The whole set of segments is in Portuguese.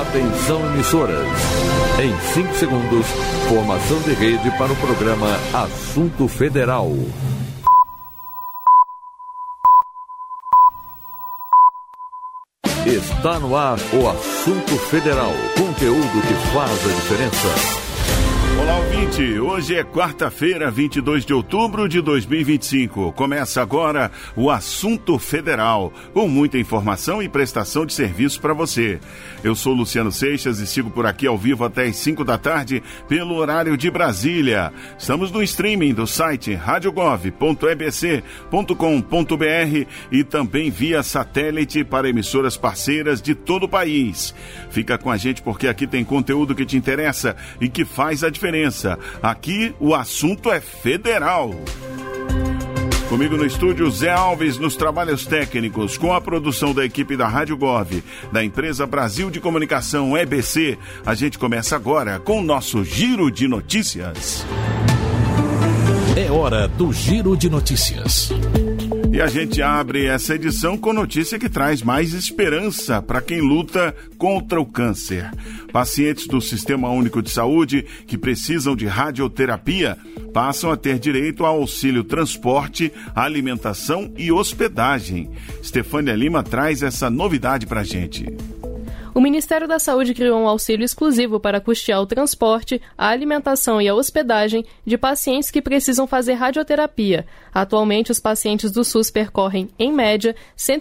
Atenção, emissoras. Em 5 segundos, formação de rede para o programa Assunto Federal. Está no ar o Assunto Federal. Conteúdo que faz a diferença. Olá, ouvinte. Hoje é quarta-feira, 22 de outubro de 2025. Começa agora o Assunto Federal, com muita informação e prestação de serviço para você. Eu sou Luciano Seixas e sigo por aqui ao vivo até às 5 da tarde, pelo horário de Brasília. Estamos no streaming do site radiogov.ebc.com.br e também via satélite para emissoras parceiras de todo o país. Fica com a gente porque aqui tem conteúdo que te interessa e que faz a diferença. Aqui o assunto é federal. Comigo no estúdio, Zé Alves, nos trabalhos técnicos, com a produção da equipe da Rádio Gov, da empresa Brasil de Comunicação, EBC. A gente começa agora com o nosso Giro de Notícias. É hora do Giro de Notícias. E a gente abre essa edição com notícia que traz mais esperança para quem luta contra o câncer. Pacientes do Sistema Único de Saúde que precisam de radioterapia passam a ter direito ao auxílio transporte, alimentação e hospedagem. Stefânia Lima traz essa novidade para a gente. O Ministério da Saúde criou um auxílio exclusivo para custear o transporte, a alimentação e a hospedagem de pacientes que precisam fazer radioterapia. Atualmente, os pacientes do SUS percorrem, em média,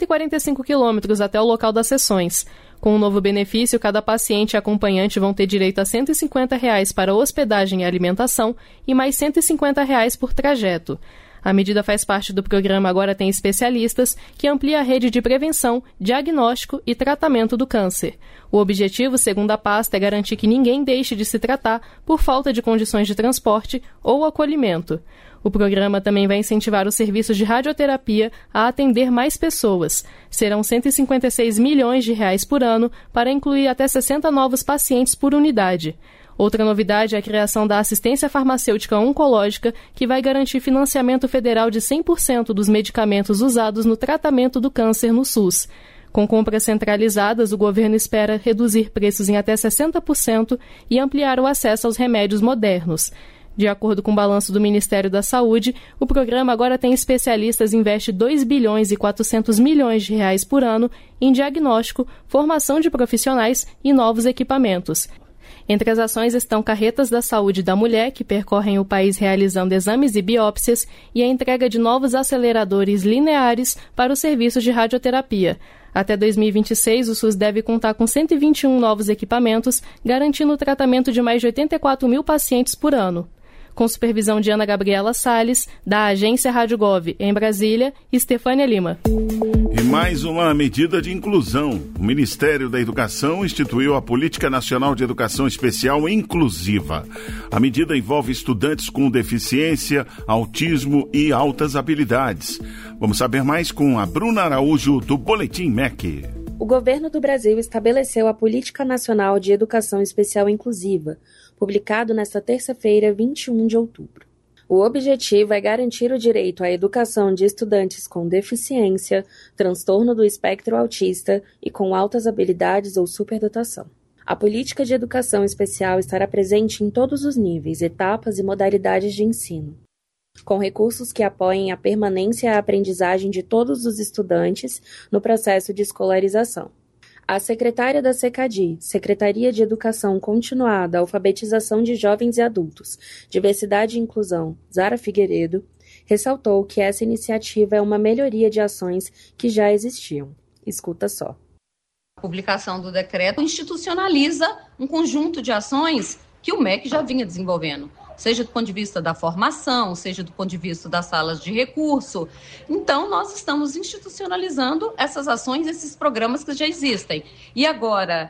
145 quilômetros até o local das sessões. Com o novo benefício, cada paciente e acompanhante vão ter direito a R$ 150 para hospedagem e alimentação e mais R$ 150 por trajeto. A medida faz parte do programa Agora Tem Especialistas, que amplia a rede de prevenção, diagnóstico e tratamento do câncer. O objetivo, segundo a pasta, é garantir que ninguém deixe de se tratar por falta de condições de transporte ou acolhimento. O programa também vai incentivar os serviços de radioterapia a atender mais pessoas. Serão R$ 156 milhões por ano para incluir até 60 novos pacientes por unidade. Outra novidade é a criação da assistência farmacêutica oncológica, que vai garantir financiamento federal de 100% dos medicamentos usados no tratamento do câncer no SUS. Com compras centralizadas, o governo espera reduzir preços em até 60% e ampliar o acesso aos remédios modernos. De acordo com o balanço do Ministério da Saúde, o programa Agora Tem Especialistas investe R$ 2 bilhões e 400 milhões por ano em diagnóstico, formação de profissionais e novos equipamentos. Entre as ações estão carretas da saúde da mulher, que percorrem o país realizando exames e biópsias, e a entrega de novos aceleradores lineares para os serviços de radioterapia. Até 2026, o SUS deve contar com 121 novos equipamentos, garantindo o tratamento de mais de 84 mil pacientes por ano. Com supervisão de Ana Gabriela Salles, da agência Rádio Gov, em Brasília, Stefânia Lima. E mais uma medida de inclusão. O Ministério da Educação instituiu a Política Nacional de Educação Especial Inclusiva. A medida envolve estudantes com deficiência, autismo e altas habilidades. Vamos saber mais com a Bruna Araújo, do Boletim MEC. O governo do Brasil estabeleceu a Política Nacional de Educação Especial Inclusiva, publicado nesta terça-feira, 21 de outubro. O objetivo é garantir o direito à educação de estudantes com deficiência, transtorno do espectro autista e com altas habilidades ou superdotação. A política de educação especial estará presente em todos os níveis, etapas e modalidades de ensino, com recursos que apoiem a permanência e a aprendizagem de todos os estudantes no processo de escolarização. A secretária da SECADI, Secretaria de Educação Continuada, Alfabetização de Jovens e Adultos, Diversidade e Inclusão, Zara Figueiredo, ressaltou que essa iniciativa é uma melhoria de ações que já existiam. Escuta só. A publicação do decreto institucionaliza um conjunto de ações que o MEC já vinha desenvolvendo, seja do ponto de vista da formação, seja do ponto de vista das salas de recurso. Então, nós estamos institucionalizando essas ações, esses programas que já existem. E agora,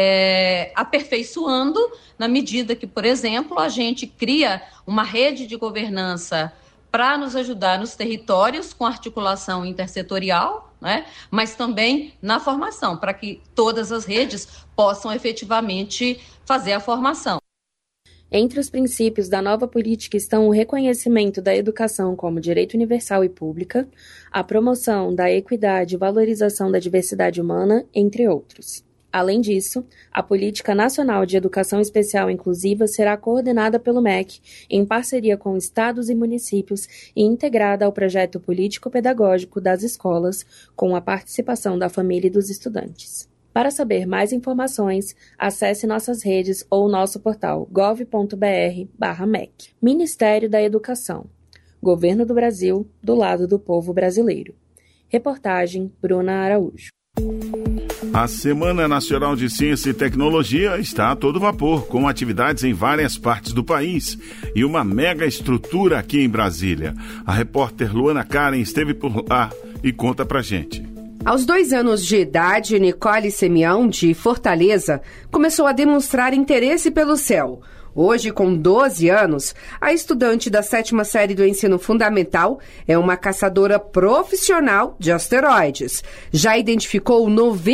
aperfeiçoando, na medida que, por exemplo, a gente cria uma rede de governança para nos ajudar nos territórios com articulação intersetorial, né? Mas também na formação, para que todas as redes possam efetivamente fazer a formação. Entre os princípios da nova política estão o reconhecimento da educação como direito universal e pública, a promoção da equidade e valorização da diversidade humana, entre outros. Além disso, a Política Nacional de Educação Especial Inclusiva será coordenada pelo MEC, em parceria com estados e municípios e integrada ao projeto político-pedagógico das escolas, com a participação da família e dos estudantes. Para saber mais informações, acesse nossas redes ou nosso portal gov.br/MEC. Ministério da Educação. Governo do Brasil, do lado do povo brasileiro. Reportagem Bruna Araújo. A Semana Nacional de Ciência e Tecnologia está a todo vapor, com atividades em várias partes do país e uma mega estrutura aqui em Brasília. A repórter Luana Karen esteve por lá e conta pra gente. Aos 2 anos de idade, Nicole Semião, de Fortaleza, começou a demonstrar interesse pelo céu. Hoje, com 12 anos, a estudante da 7ª série do ensino fundamental é uma caçadora profissional de asteroides. Já identificou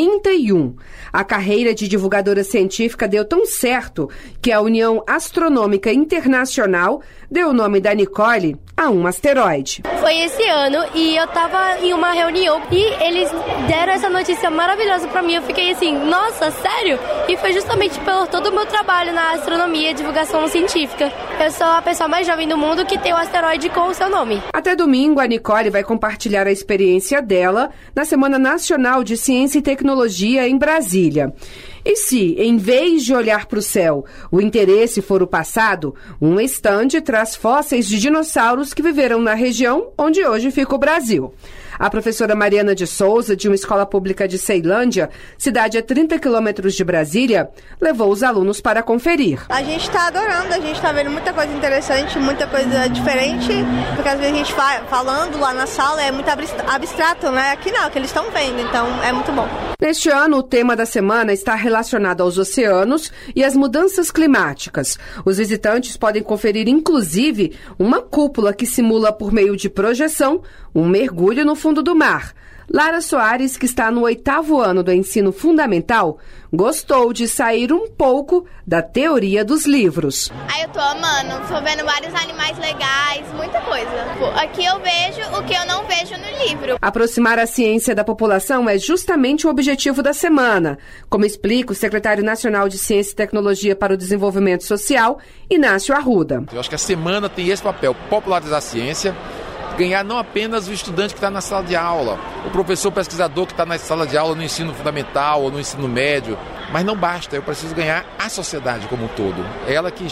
91. A carreira de divulgadora científica deu tão certo que a União Astronômica Internacional deu o nome da Nicole a um asteroide. Foi esse ano e eu estava em uma reunião e eles deram essa notícia maravilhosa para mim. Eu fiquei assim, nossa, sério? E foi justamente por todo o meu trabalho na astronomia e divulgação científica. Eu sou a pessoa mais jovem do mundo que tem um asteroide com o seu nome. Até domingo, a Nicole vai compartilhar a experiência dela na Semana Nacional de Ciência e Tecnologia em Brasília. E se, em vez de olhar para o céu, o interesse for o passado, um estande traz fósseis de dinossauros que viveram na região onde hoje fica o Brasil. A professora Mariana de Souza, de uma escola pública de Ceilândia, cidade a 30 quilômetros de Brasília, levou os alunos para conferir. A gente está adorando, a gente está vendo muita coisa interessante, muita coisa diferente, porque às vezes a gente falando lá na sala é muito abstrato, né? Aqui não, que eles estão vendo, então é muito bom. Neste ano, o tema da semana está relacionado aos oceanos e às mudanças climáticas. Os visitantes podem conferir, inclusive, uma cúpula que simula, por meio de projeção, um mergulho no fundo do mar. Lara Soares, que está no 8º ano do ensino fundamental, gostou de sair um pouco da teoria dos livros. Eu tô amando, tô vendo vários animais legais, muita coisa. Aqui eu vejo o que eu não vejo no livro. Aproximar a ciência da população é justamente o objetivo da semana, como explica o secretário nacional de Ciência e Tecnologia para o Desenvolvimento Social, Inácio Arruda. Eu acho que a semana tem esse papel, popularizar a ciência, ganhar não apenas o estudante que está na sala de aula, o professor pesquisador que está na sala de aula no ensino fundamental ou no ensino médio, mas não basta, eu preciso ganhar a sociedade como um todo. Ela que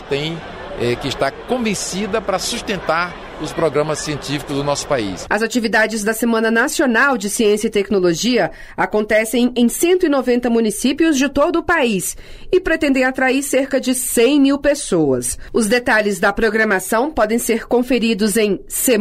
está convencida para sustentar os programas científicos do nosso país. As atividades da Semana Nacional de Ciência e Tecnologia acontecem em 190 municípios de todo o país e pretendem atrair cerca de 100 mil pessoas. Os detalhes da programação podem ser conferidos em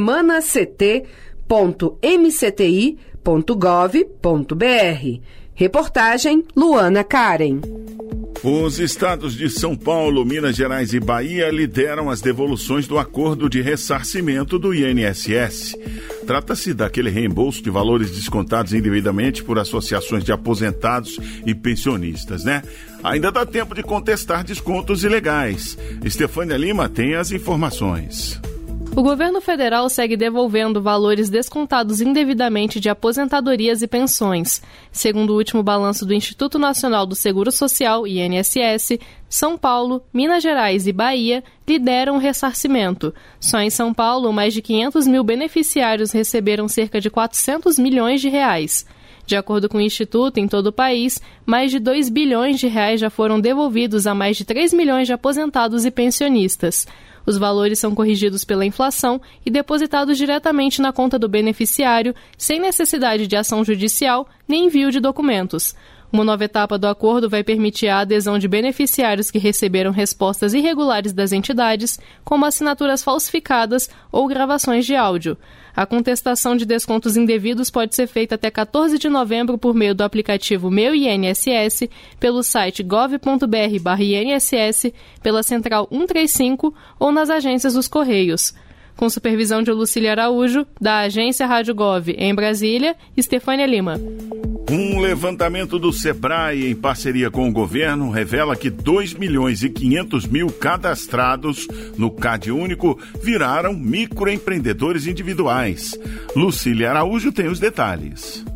semanact.mcti.gov.br. Reportagem Luana Karen. Os estados de São Paulo, Minas Gerais e Bahia lideram as devoluções do acordo de ressarcimento do INSS. Trata-se daquele reembolso de valores descontados indevidamente por associações de aposentados e pensionistas, né? Ainda dá tempo de contestar descontos ilegais. Estefânia Lima tem as informações. O governo federal segue devolvendo valores descontados indevidamente de aposentadorias e pensões. Segundo o último balanço do Instituto Nacional do Seguro Social, INSS, São Paulo, Minas Gerais e Bahia lideram o ressarcimento. Só em São Paulo, mais de 500 mil beneficiários receberam cerca de 400 milhões de reais. De acordo com o Instituto, em todo o país, mais de 2 bilhões de reais já foram devolvidos a mais de 3 milhões de aposentados e pensionistas. Os valores são corrigidos pela inflação e depositados diretamente na conta do beneficiário, sem necessidade de ação judicial nem envio de documentos. Uma nova etapa do acordo vai permitir a adesão de beneficiários que receberam respostas irregulares das entidades, como assinaturas falsificadas ou gravações de áudio. A contestação de descontos indevidos pode ser feita até 14 de novembro por meio do aplicativo Meu INSS, pelo site gov.br/INSS, pela Central 135 ou nas agências dos Correios. Com supervisão de Lucília Araújo, da Agência Rádio Gov em Brasília, Estefânia Lima. Um levantamento do Sebrae em parceria com o governo revela que 2.500.000 cadastrados no CAD Único viraram microempreendedores individuais. Lucília Araújo tem os detalhes.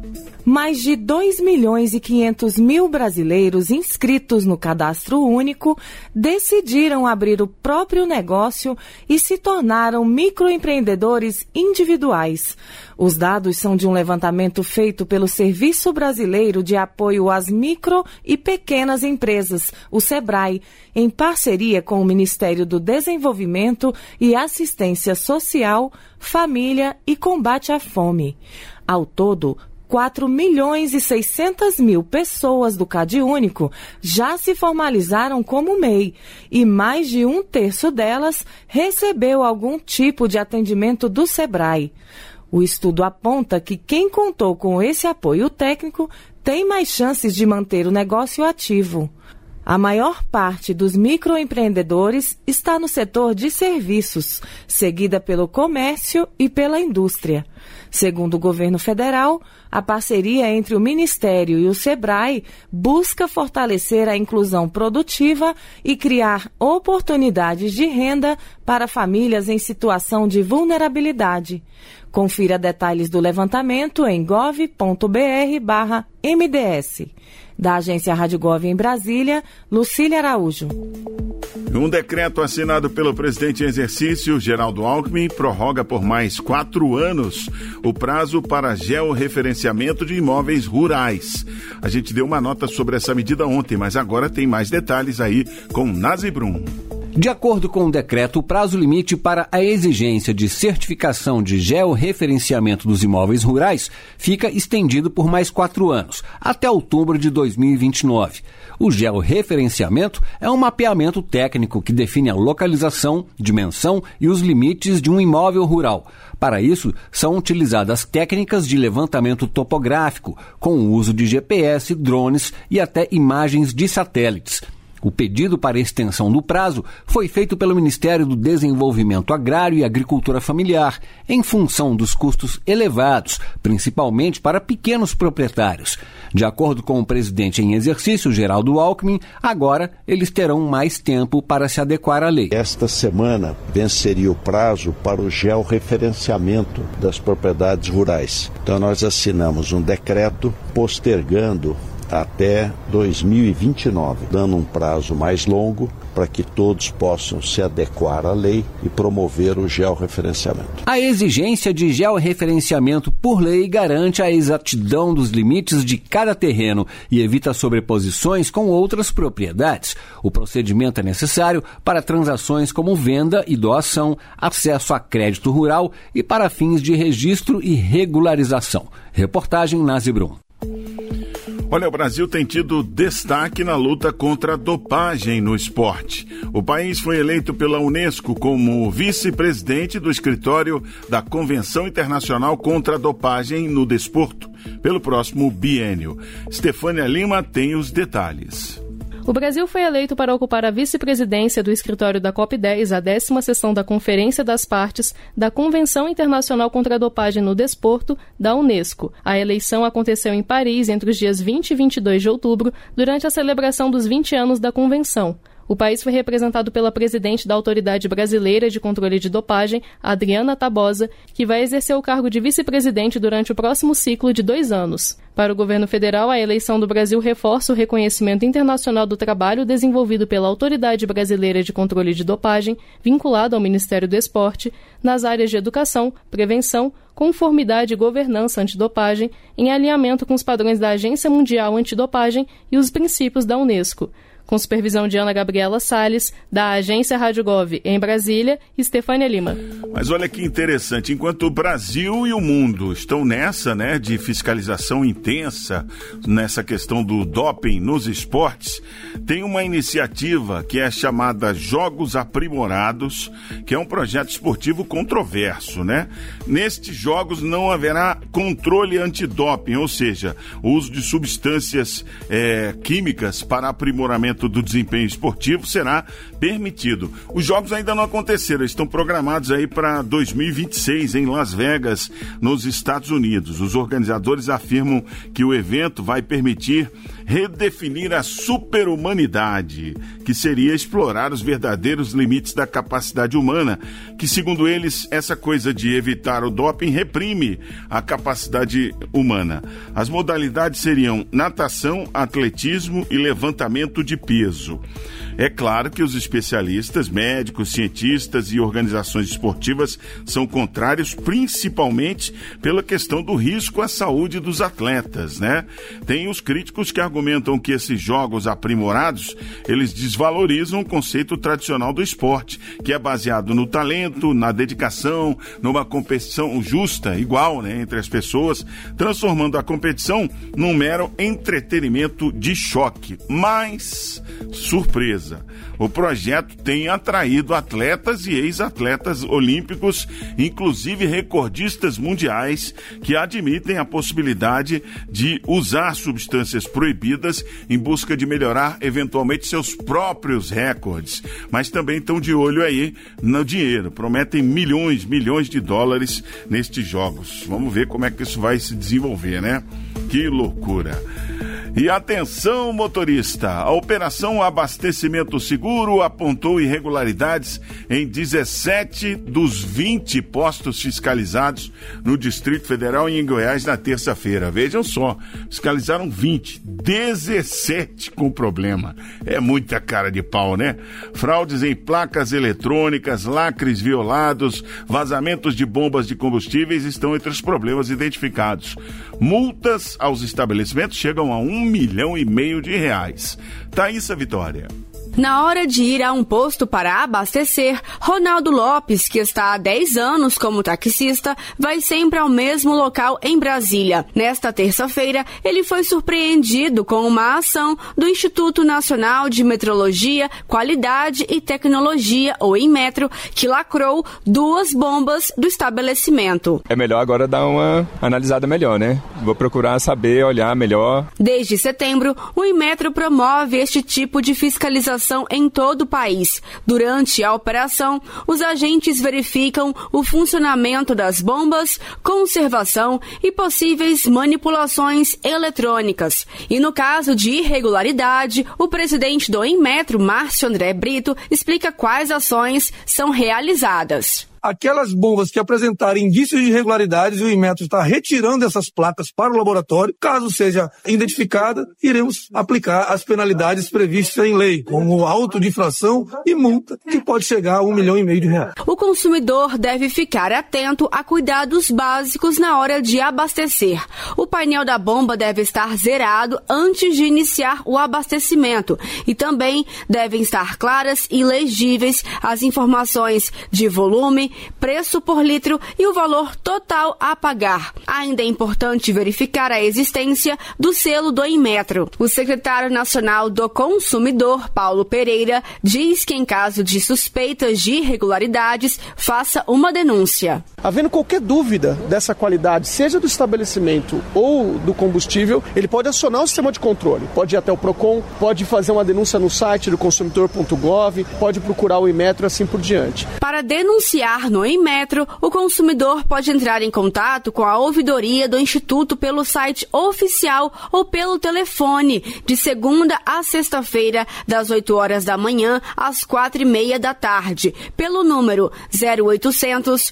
Mais de 2.500.000 brasileiros inscritos no Cadastro Único decidiram abrir o próprio negócio e se tornaram microempreendedores individuais. Os dados são de um levantamento feito pelo Serviço Brasileiro de Apoio às Micro e Pequenas Empresas, o SEBRAE, em parceria com o Ministério do Desenvolvimento e Assistência Social, Família e Combate à Fome. Ao todo, 4.600.000 pessoas do CadÚnico já se formalizaram como MEI e mais de 1/3 delas recebeu algum tipo de atendimento do SEBRAE. O estudo aponta que quem contou com esse apoio técnico tem mais chances de manter o negócio ativo. A maior parte dos microempreendedores está no setor de serviços, seguida pelo comércio e pela indústria. Segundo o governo federal, a parceria entre o Ministério e o SEBRAE busca fortalecer a inclusão produtiva e criar oportunidades de renda para famílias em situação de vulnerabilidade. Confira detalhes do levantamento em gov.br/MDS. Da agência Rádio Gov em Brasília, Lucília Araújo. Um decreto assinado pelo presidente em exercício, Geraldo Alckmin, prorroga por mais 4 anos o prazo para georreferenciamento de imóveis rurais. A gente deu uma nota sobre essa medida ontem, mas agora tem mais detalhes aí com Nazi Brum. De acordo com o decreto, o prazo limite para a exigência de certificação de georreferenciamento dos imóveis rurais fica estendido por mais 4 anos, até outubro de 2029. O georreferenciamento é um mapeamento técnico que define a localização, dimensão e os limites de um imóvel rural. Para isso, são utilizadas técnicas de levantamento topográfico, com o uso de GPS, drones e até imagens de satélites. O pedido para extensão do prazo foi feito pelo Ministério do Desenvolvimento Agrário e Agricultura Familiar, em função dos custos elevados, principalmente para pequenos proprietários. De acordo com o presidente em exercício, Geraldo Alckmin, agora eles terão mais tempo para se adequar à lei. Esta semana venceria o prazo para o georreferenciamento das propriedades rurais. Então nós assinamos um decreto postergando até 2029, dando um prazo mais longo para que todos possam se adequar à lei e promover o georreferenciamento. A exigência de georreferenciamento por lei garante a exatidão dos limites de cada terreno e evita sobreposições com outras propriedades. O procedimento é necessário para transações como venda e doação, acesso a crédito rural e para fins de registro e regularização. Reportagem Nazi Brum. Olha, o Brasil tem tido destaque na luta contra a dopagem no esporte. O país foi eleito pela Unesco como vice-presidente do escritório da Convenção Internacional contra a Dopagem no Desporto, pelo próximo biênio. Stefânia Lima tem os detalhes. O Brasil foi eleito para ocupar a vice-presidência do escritório da COP10, a 10ª sessão da Conferência das Partes da Convenção Internacional contra a Dopagem no Desporto, da Unesco. A eleição aconteceu em Paris entre os dias 20 e 22 de outubro, durante a celebração dos 20 anos da Convenção. O país foi representado pela presidente da Autoridade Brasileira de Controle de Dopagem, Adriana Tabosa, que vai exercer o cargo de vice-presidente durante o próximo ciclo de 2 anos. Para o governo federal, a eleição do Brasil reforça o reconhecimento internacional do trabalho desenvolvido pela Autoridade Brasileira de Controle de Dopagem, vinculado ao Ministério do Esporte, nas áreas de educação, prevenção, conformidade e governança antidopagem, em alinhamento com os padrões da Agência Mundial Antidopagem e os princípios da Unesco. Com supervisão de Ana Gabriela Salles, da agência Rádio Gov em Brasília, Stefânia Lima. Mas olha que interessante, enquanto o Brasil e o mundo estão nessa, de fiscalização intensa, nessa questão do doping nos esportes, tem uma iniciativa que é chamada Jogos Aprimorados, que é um projeto esportivo controverso, Nestes jogos não haverá controle antidoping, ou seja, o uso de substâncias químicas para aprimoramento do desempenho esportivo será permitido. Os jogos ainda não aconteceram, estão programados aí para 2026 em Las Vegas, nos Estados Unidos. Os organizadores afirmam que o evento vai permitir redefinir a superhumanidade, que seria explorar os verdadeiros limites da capacidade humana, que, segundo eles, essa coisa de evitar o doping reprime a capacidade capacidade humana. As modalidades seriam natação, atletismo e levantamento de peso. É claro que os especialistas, médicos, cientistas e organizações esportivas são contrários, principalmente pela questão do risco à saúde dos atletas, né? Tem os críticos que argumentam que esses jogos aprimorados, eles desvalorizam o conceito tradicional do esporte, que é baseado no talento, na dedicação, numa competição justa, igual, né, entre as pessoas, transformando a competição num mero entretenimento de choque. Mas, surpresa, o projeto tem atraído atletas e ex-atletas olímpicos, inclusive recordistas mundiais, que admitem a possibilidade de usar substâncias proibidas em busca de melhorar eventualmente seus próprios recordes. Mas também estão de olho aí no dinheiro, prometem milhões de dólares nestes jogos. Vamos ver como é que isso vai se desenvolver, né? Que loucura! E atenção, motorista, a Operação Abastecimento Seguro apontou irregularidades em 17 dos 20 postos fiscalizados no Distrito Federal e em Goiás na terça-feira. Vejam só, fiscalizaram 20, 17 com problema. É muita cara de pau, né? Fraudes em placas eletrônicas, lacres violados, vazamentos de bombas de combustíveis estão entre os problemas identificados. Multas aos estabelecimentos chegam a R$1,5 milhão de reais. Thaísa Vitória. Na hora de ir a um posto para abastecer, Ronaldo Lopes, que está há 10 anos como taxista, vai sempre ao mesmo local em Brasília. Nesta terça-feira, ele foi surpreendido com uma ação do Instituto Nacional de Metrologia, Qualidade e Tecnologia, ou Inmetro, que lacrou 2 bombas do estabelecimento. É melhor agora dar uma analisada melhor, né? Vou procurar saber, olhar melhor. Desde setembro, o Inmetro promove este tipo de fiscalização em todo o país. Durante a operação, os agentes verificam o funcionamento das bombas, conservação e possíveis manipulações eletrônicas. E no caso de irregularidade, o presidente do Inmetro, Márcio André Brito, explica quais ações são realizadas. Aquelas bombas que apresentarem indícios de irregularidades, o Inmetro está retirando essas placas para o laboratório. Caso seja identificada, iremos aplicar as penalidades previstas em lei, como auto de infração e multa, que pode chegar a R$1,5 milhão de reais. O consumidor deve ficar atento a cuidados básicos na hora de abastecer. O painel da bomba deve estar zerado antes de iniciar o abastecimento e também devem estar claras e legíveis as informações de volume, preço por litro e o valor total a pagar. Ainda é importante verificar a existência do selo do Inmetro. O secretário nacional do Consumidor, Paulo Pereira, diz que em caso de suspeitas de irregularidades, faça uma denúncia. Havendo qualquer dúvida dessa qualidade, seja do estabelecimento ou do combustível, ele pode acionar o sistema de controle. Pode ir até o PROCON, pode fazer uma denúncia no site do consumidor.gov, pode procurar o Inmetro e assim por diante. Para denunciar no Inmetro, o consumidor pode entrar em contato com a ouvidoria do Instituto pelo site oficial ou pelo telefone, de segunda a sexta-feira, das 8 horas da manhã às 4:30 da tarde, pelo número 0800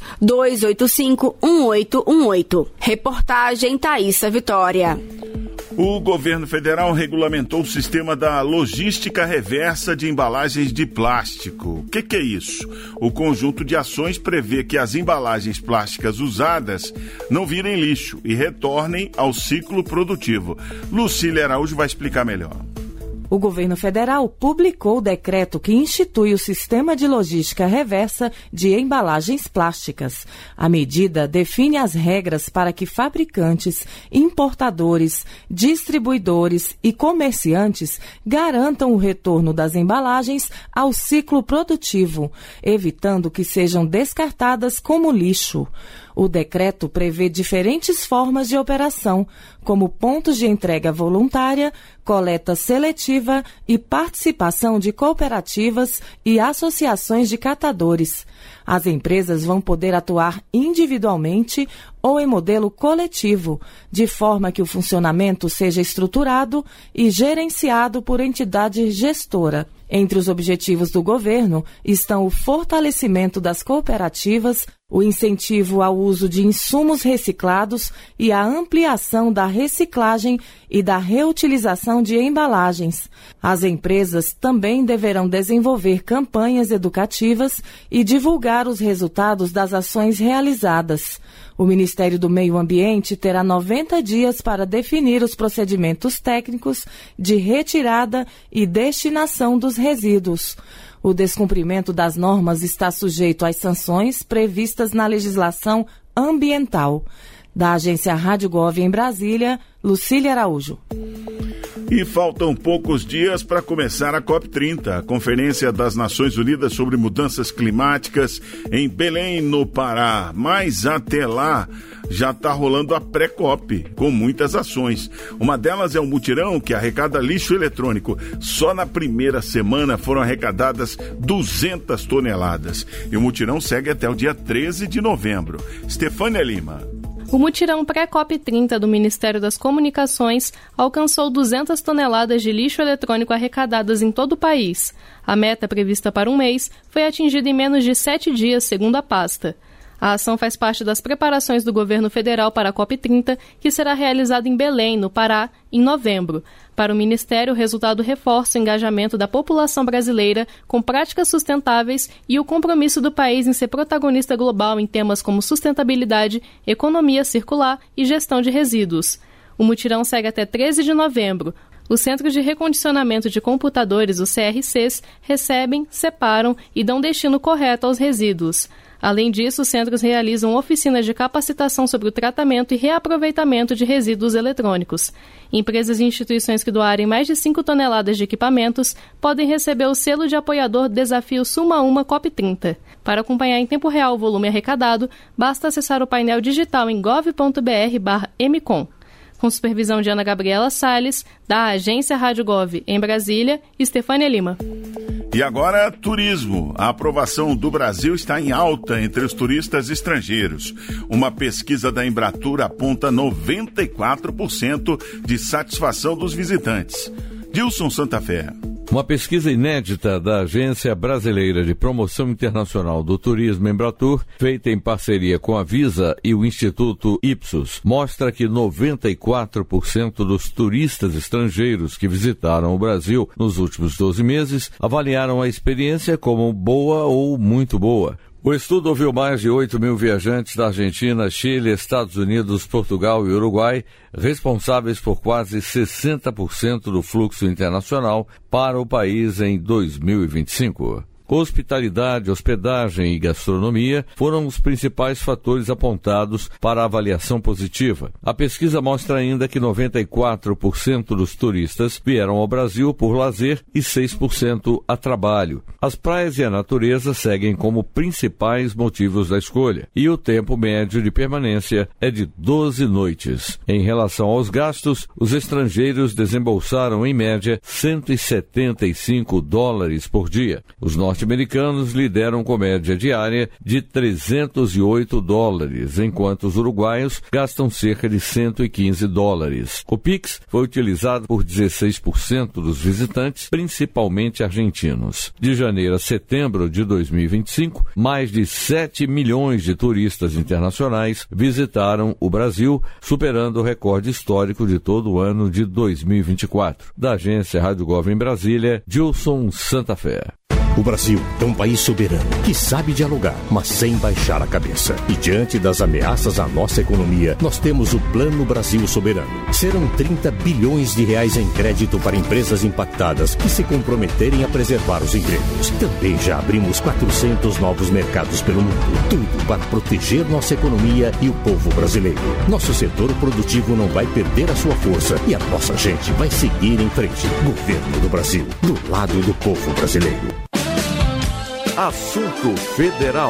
285 1818. Reportagem Thaísa Vitória. O governo federal regulamentou o sistema da logística reversa de embalagens de plástico. O que é isso? O conjunto de ações prevê que as embalagens plásticas usadas não virem lixo e retornem ao ciclo produtivo. Lucília Araújo vai explicar melhor. O governo federal publicou o decreto que institui o sistema de logística reversa de embalagens plásticas. A medida define as regras para que fabricantes, importadores, distribuidores e comerciantes garantam o retorno das embalagens ao ciclo produtivo, evitando que sejam descartadas como lixo. O decreto prevê diferentes formas de operação, como pontos de entrega voluntária, coleta seletiva e participação de cooperativas e associações de catadores. As empresas vão poder atuar individualmente ou em modelo coletivo, de forma que o funcionamento seja estruturado e gerenciado por entidade gestora. Entre os objetivos do governo estão o fortalecimento das cooperativas, o incentivo ao uso de insumos reciclados e a ampliação da reciclagem e da reutilização de embalagens. As empresas também deverão desenvolver campanhas educativas e divulgar os resultados das ações realizadas. O Ministério do Meio Ambiente terá 90 dias para definir os procedimentos técnicos de retirada e destinação dos resíduos. O descumprimento das normas está sujeito às sanções previstas na legislação ambiental. Da agência Rádio Gov em Brasília, Lucília Araújo. E faltam poucos dias para começar a COP30, a Conferência das Nações Unidas sobre Mudanças Climáticas, em Belém, no Pará. Mas até lá já está rolando a pré-COP, com muitas ações. Uma delas é um mutirão que arrecada lixo eletrônico. Só na primeira semana foram arrecadadas 200 toneladas. E o mutirão segue até o dia 13 de novembro. Estefânia Lima. O mutirão pré-COP30 do Ministério das Comunicações alcançou 200 toneladas de lixo eletrônico arrecadadas em todo o país. A meta prevista para um mês foi atingida em menos de 7 dias, segundo a pasta. A ação faz parte das preparações do governo federal para a COP30, que será realizada em Belém, no Pará, em novembro. Para o Ministério, o resultado reforça o engajamento da população brasileira com práticas sustentáveis e o compromisso do país em ser protagonista global em temas como sustentabilidade, economia circular e gestão de resíduos. O mutirão segue até 13 de novembro. Os Centros de Recondicionamento de Computadores, os CRCs, recebem, separam e dão destino correto aos resíduos. Além disso, os centros realizam oficinas de capacitação sobre o tratamento e reaproveitamento de resíduos eletrônicos. Empresas e instituições que doarem mais de 5 toneladas de equipamentos podem receber o selo de apoiador do desafio Suma Uma COP30. Para acompanhar em tempo real o volume arrecadado, basta acessar o painel digital em gov.br/mcom. Com supervisão de Ana Gabriela Salles, da agência Rádio Gov em Brasília, Estefânia Lima. E agora, turismo. A aprovação do Brasil está em alta entre os turistas estrangeiros. Uma pesquisa da Embratur aponta 94% de satisfação dos visitantes. Dilson Santa Fé. Uma pesquisa inédita da Agência Brasileira de Promoção Internacional do Turismo, Embratur, feita em parceria com a Visa e o Instituto Ipsos, mostra que 94% dos turistas estrangeiros que visitaram o Brasil nos últimos 12 meses avaliaram a experiência como boa ou muito boa. O estudo ouviu mais de 8 mil viajantes da Argentina, Chile, Estados Unidos, Portugal e Uruguai, responsáveis por quase 60% do fluxo internacional para o país em 2025. Hospitalidade, hospedagem e gastronomia foram os principais fatores apontados para a avaliação positiva. A pesquisa mostra ainda que 94% dos turistas vieram ao Brasil por lazer e 6% a trabalho. As praias e a natureza seguem como principais motivos da escolha, e o tempo médio de permanência é de 12 noites. Em relação aos gastos, os estrangeiros desembolsaram em média $175 por dia. Os norte-americanos lideram com média diária de $308, enquanto os uruguaios gastam cerca de $115. O Pix foi utilizado por 16% dos visitantes, principalmente argentinos. De janeiro a setembro de 2025, mais de 7 milhões de turistas internacionais visitaram o Brasil, superando o recorde histórico de todo o ano de 2024. Da agência Rádio Gov em Brasília, Dilson Santa Fé. O Brasil é um país soberano, que sabe dialogar, mas sem baixar a cabeça. E diante das ameaças à nossa economia, nós temos o Plano Brasil Soberano. Serão 30 bilhões de reais em crédito para empresas impactadas que se comprometerem a preservar os empregos. Também já abrimos 400 novos mercados pelo mundo. Tudo para proteger nossa economia e o povo brasileiro. Nosso setor produtivo não vai perder a sua força e a nossa gente vai seguir em frente. Governo do Brasil, do lado do povo brasileiro. Assunto Federal.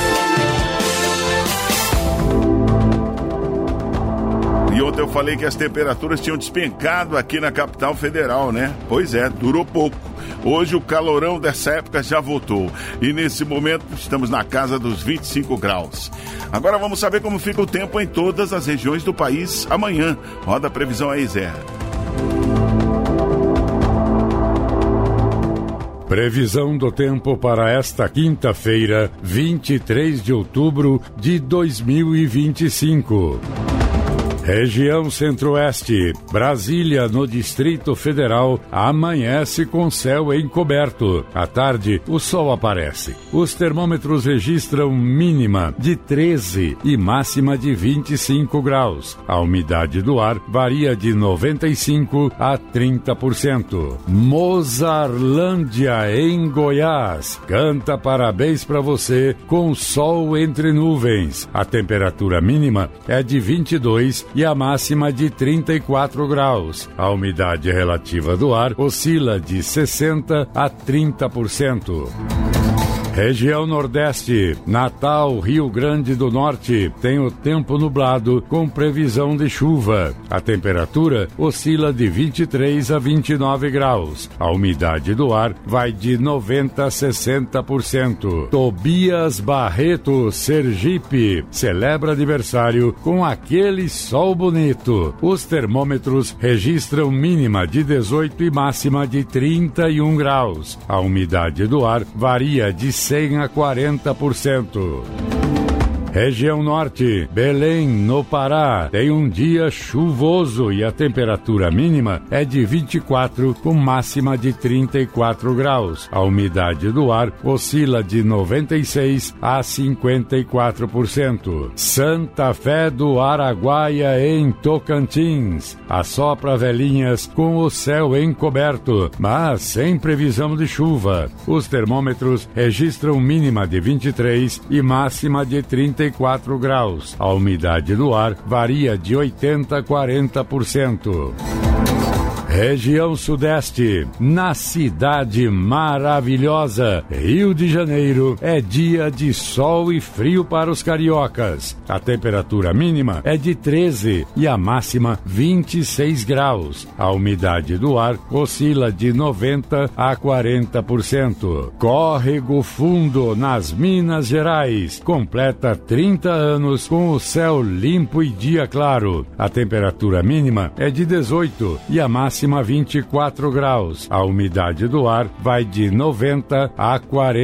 E ontem eu falei que as temperaturas tinham despencado aqui na capital federal, né? Pois é, durou pouco. Hoje o calorão dessa época já voltou. E nesse momento estamos na casa dos 25 graus. Agora vamos saber como fica o tempo em todas as regiões do país amanhã. Roda a previsão aí, Zé. Previsão do tempo para esta quinta-feira, 23 de outubro de 2025. Região Centro-Oeste, Brasília, no Distrito Federal, amanhece com céu encoberto. À tarde, o sol aparece. Os termômetros registram mínima de 13 e máxima de 25 graus. A umidade do ar varia de 95% a 30%. Mozarlândia, em Goiás, canta parabéns para você com sol entre nuvens. A temperatura mínima é de 22 e a máxima de 34 graus. A umidade relativa do ar oscila de 60% a 30%. Região Nordeste, Natal, Rio Grande do Norte, tem o tempo nublado com previsão de chuva. A temperatura oscila de 23 a 29 graus. A umidade do ar vai de 90% a 60%. Tobias Barreto, Sergipe, celebra aniversário com aquele sol bonito. Os termômetros registram mínima de 18 e máxima de 31 graus. A umidade do ar varia de 100% a 40%. Região Norte, Belém, no Pará, tem um dia chuvoso e a temperatura mínima é de 24, com máxima de 34 graus. A umidade do ar oscila de 96% a 54%. Santa Fé do Araguaia, em Tocantins, assopra velhinhas com o céu encoberto, mas sem previsão de chuva. Os termômetros registram mínima de 23 e máxima de 34 graus. A umidade do ar varia de 80% a 40%. Região Sudeste, na cidade maravilhosa, Rio de Janeiro, é dia de sol e frio para os cariocas. A temperatura mínima é de 13 e a máxima 26 graus. A umidade do ar oscila de 90% a 40%. Córrego Fundo, nas Minas Gerais, completa 30 anos com o céu limpo e dia claro. A temperatura mínima é de 18 e a máxima 24 graus. A umidade do ar vai de 90% a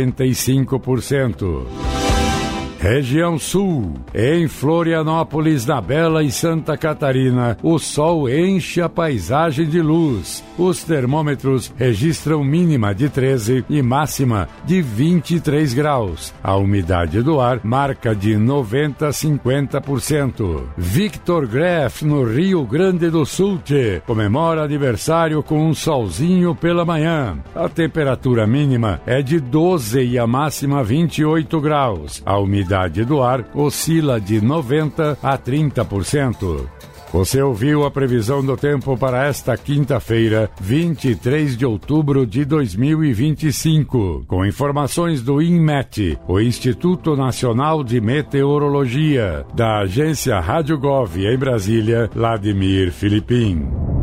45%. Região Sul, em Florianópolis, na Bela e Santa Catarina, o sol enche a paisagem de luz. Os termômetros registram mínima de 13 e máxima de 23 graus. A umidade do ar marca de 90% a 50%. Victor Greff, no Rio Grande do Sul, comemora aniversário com um solzinho pela manhã. A temperatura mínima é de 12 e a máxima 28 graus. A umidade do ar oscila de 90% a 30%. Você ouviu a previsão do tempo para esta quinta-feira, 23 de outubro de 2025, com informações do INMET, o Instituto Nacional de Meteorologia, da agência Rádio Gov em Brasília, Vladimir Filipim.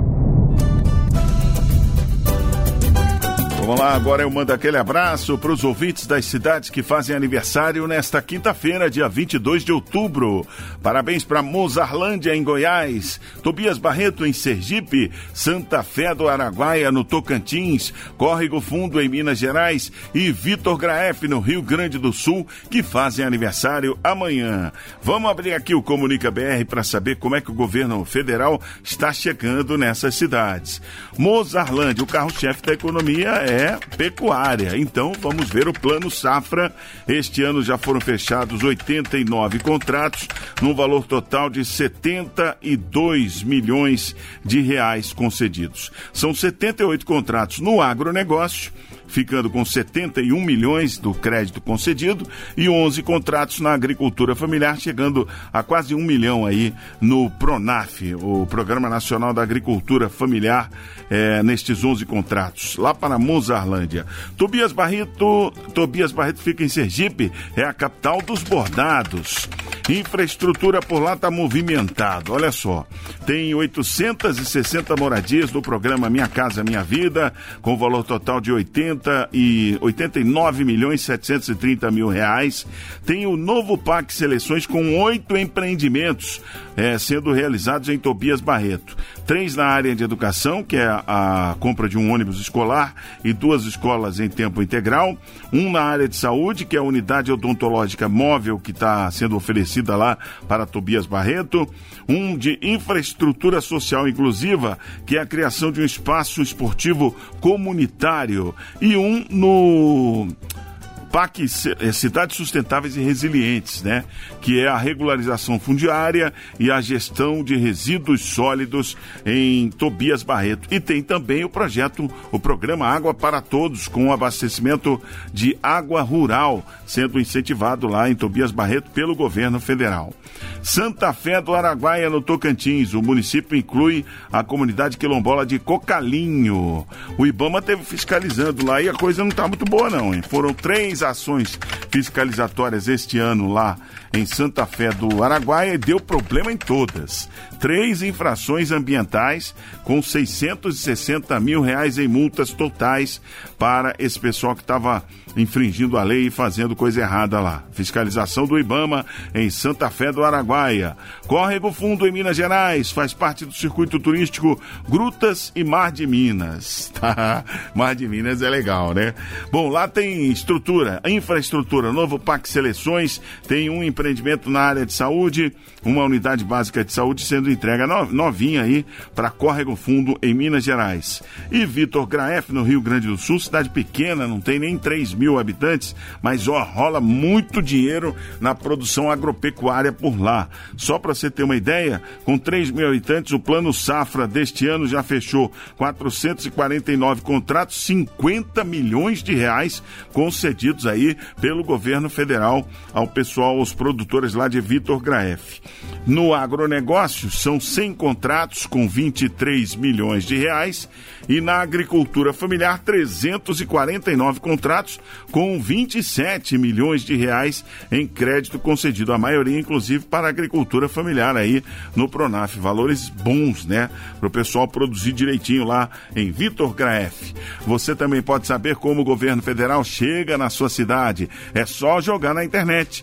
Vamos lá, agora eu mando aquele abraço para os ouvintes das cidades que fazem aniversário nesta quinta-feira, dia 22 de outubro. Parabéns para Mozarlândia, em Goiás, Tobias Barreto, em Sergipe, Santa Fé do Araguaia, no Tocantins, Córrego Fundo, em Minas Gerais e Vitor Graef, no Rio Grande do Sul, que fazem aniversário amanhã. Vamos abrir aqui o Comunica BR para saber como é que o governo federal está chegando nessas cidades. Mozarlândia, o carro-chefe da economia é pecuária. Então vamos ver o Plano Safra. Este ano já foram fechados 89 contratos, num valor total de 72 milhões de reais concedidos. São 78 contratos no agronegócio, ficando com 71 milhões do crédito concedido, e 11 contratos na agricultura familiar, chegando a quase 1 milhão aí no PRONAF, o Programa Nacional da Agricultura Familiar, nestes 11 contratos, lá para Mozarlândia. Tobias Barreto fica em Sergipe, é a capital dos bordados. Infraestrutura por lá está movimentado, olha só. Tem 860 moradias no programa Minha Casa Minha Vida, com valor total de 80 R$89.730.000. Tem o novo PAC Seleções com 8 empreendimentos sendo realizados em Tobias Barreto. 3 na área de educação, que é a compra de um ônibus escolar e 2 escolas em tempo integral. 1 na área de saúde, que é a unidade odontológica móvel que está sendo oferecida lá para Tobias Barreto. 1 de infraestrutura social inclusiva, que é a criação de um espaço esportivo comunitário. E 1 no PAC Cidades Sustentáveis e Resilientes, né? Que é a regularização fundiária e a gestão de resíduos sólidos em Tobias Barreto. E tem também o programa Água para Todos, com o abastecimento de água rural, sendo incentivado lá em Tobias Barreto pelo governo federal. Santa Fé do Araguaia, no Tocantins. O município inclui a comunidade quilombola de Cocalinho. O IBAMA esteve fiscalizando lá e a coisa não está muito boa não, hein? Foram 3 ações fiscalizatórias este ano lá em Santa Fé do Araguaia e deu problema em todas. 3 infrações ambientais com R$660 mil em multas totais para esse pessoal que estava infringindo a lei e fazendo coisa errada lá. Fiscalização do IBAMA em Santa Fé do Araguaia. Córrego Fundo em Minas Gerais faz parte do circuito turístico Grutas e Mar de Minas. Mar de Minas é legal, né? Bom, lá tem infraestrutura, novo PAC Seleções, tem um empreendimento na área de saúde, uma unidade básica de saúde sendo entregue novinha aí para Córrego Fundo em Minas Gerais. E Vitor Graef, no Rio Grande do Sul, cidade pequena, não tem nem 3.000 habitantes, mas rola muito dinheiro na produção agropecuária por lá. Só para você ter uma ideia, com 3.000 habitantes, o Plano Safra deste ano já fechou 449 contratos, R$50 milhões concedidos aí pelo governo federal aos produtores lá de Vitor Graef. No agronegócio, são 100 contratos com R$23 milhões e na agricultura familiar, 349 contratos com R$27 milhões em crédito concedido, a maioria inclusive para a agricultura familiar aí no Pronaf. Valores bons, né? Para o pessoal produzir direitinho lá em Vitor Graef. Você também pode saber como o governo federal chega na sua cidade. É só jogar na internet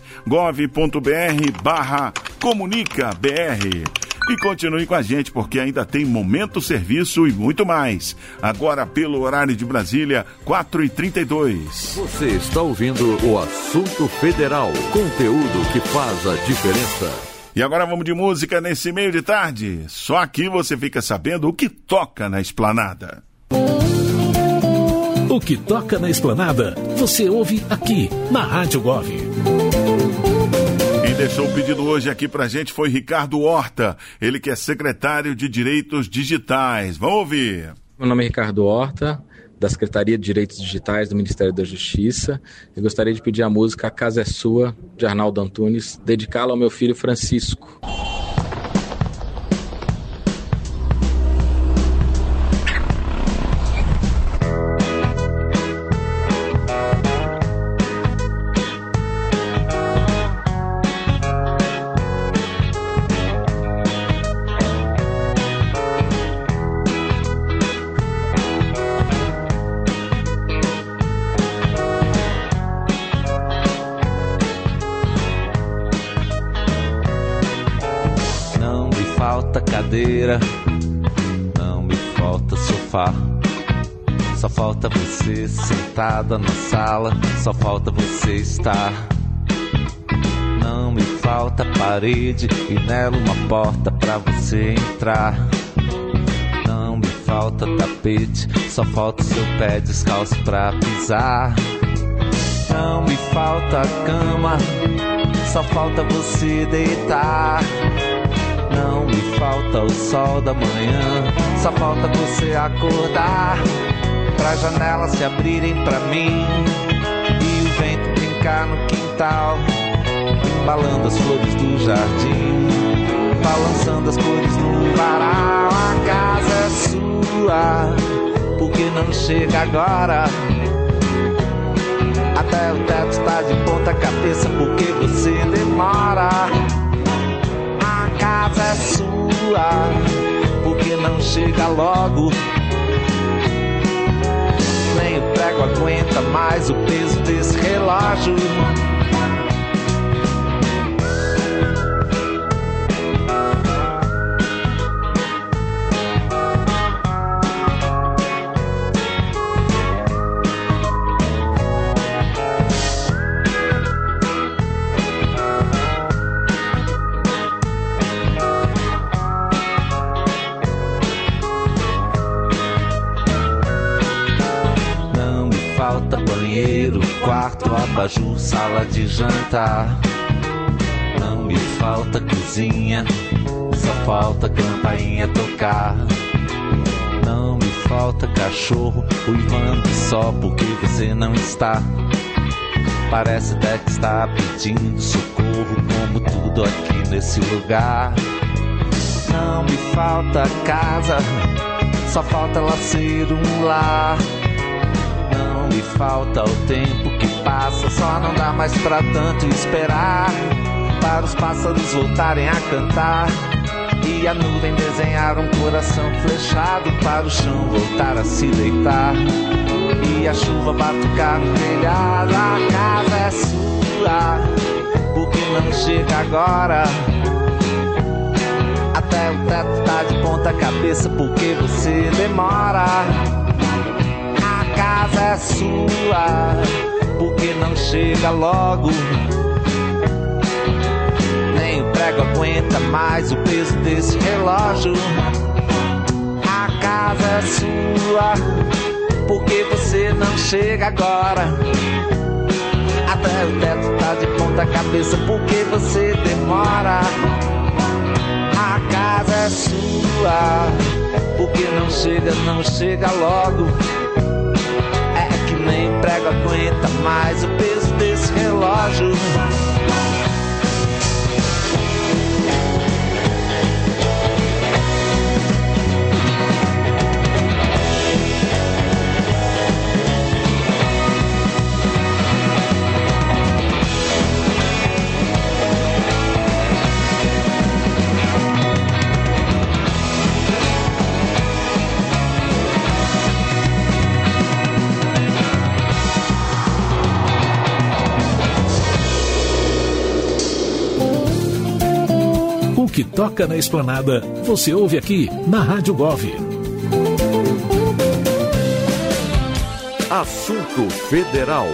gov.br/comunicabr. E continue com a gente, porque ainda tem Momento Serviço e muito mais. Agora, pelo horário de Brasília, 4h32. Você está ouvindo o Assunto Federal, conteúdo que faz a diferença. E agora vamos de música nesse meio de tarde. Só aqui você fica sabendo o que toca na Esplanada. O que toca na Esplanada, você ouve aqui, na Rádio Gov. Quem deixou o pedido hoje aqui pra gente foi Ricardo Horta, ele que é secretário de Direitos Digitais. Vamos ouvir. Meu nome é Ricardo Horta, da Secretaria de Direitos Digitais do Ministério da Justiça. Eu gostaria de pedir a música A Casa é Sua, de Arnaldo Antunes, dedicá-la ao meu filho Francisco. Não me falta sofá, só falta você sentada na sala, só falta você estar. Não me falta parede e nela uma porta pra você entrar. Não me falta tapete, só falta seu pé descalço pra pisar. Não me falta cama, só falta você deitar. Não me falta o sol da manhã, só falta você acordar, pra janelas se abrirem pra mim e o vento brincar no quintal, embalando as flores do jardim, balançando as cores no varal. A casa é sua, por que não chega agora? Até o teto está de ponta cabeça, porque você demora. A casa é sua, por que não chega logo? Nem o prego prego aguenta mais o peso desse relógio. Falta banheiro, quarto, abajur, sala de jantar. Não me falta cozinha, só falta campainha tocar. Não me falta cachorro uivando só porque você não está. Parece até que está pedindo socorro, como tudo aqui nesse lugar. Não me falta casa, só falta ela ser um lar. Me falta o tempo que passa, só não dá mais pra tanto esperar. Para os pássaros voltarem a cantar e a nuvem desenhar um coração flechado, para o chão voltar a se deitar e a chuva batucar no telhado. A casa é sua, porque não chega agora. Até o teto tá de ponta cabeça, porque você demora. A casa é sua, porque não chega logo. Nem o prego aguenta mais o peso desse relógio. A casa é sua, porque você não chega agora. Até o teto tá de ponta cabeça, porque você demora. A casa é sua, porque não chega logo. Nem prego aguenta mais o peso desse relógio. O que toca na Esplanada, você ouve aqui na Rádio Gov. Assunto Federal.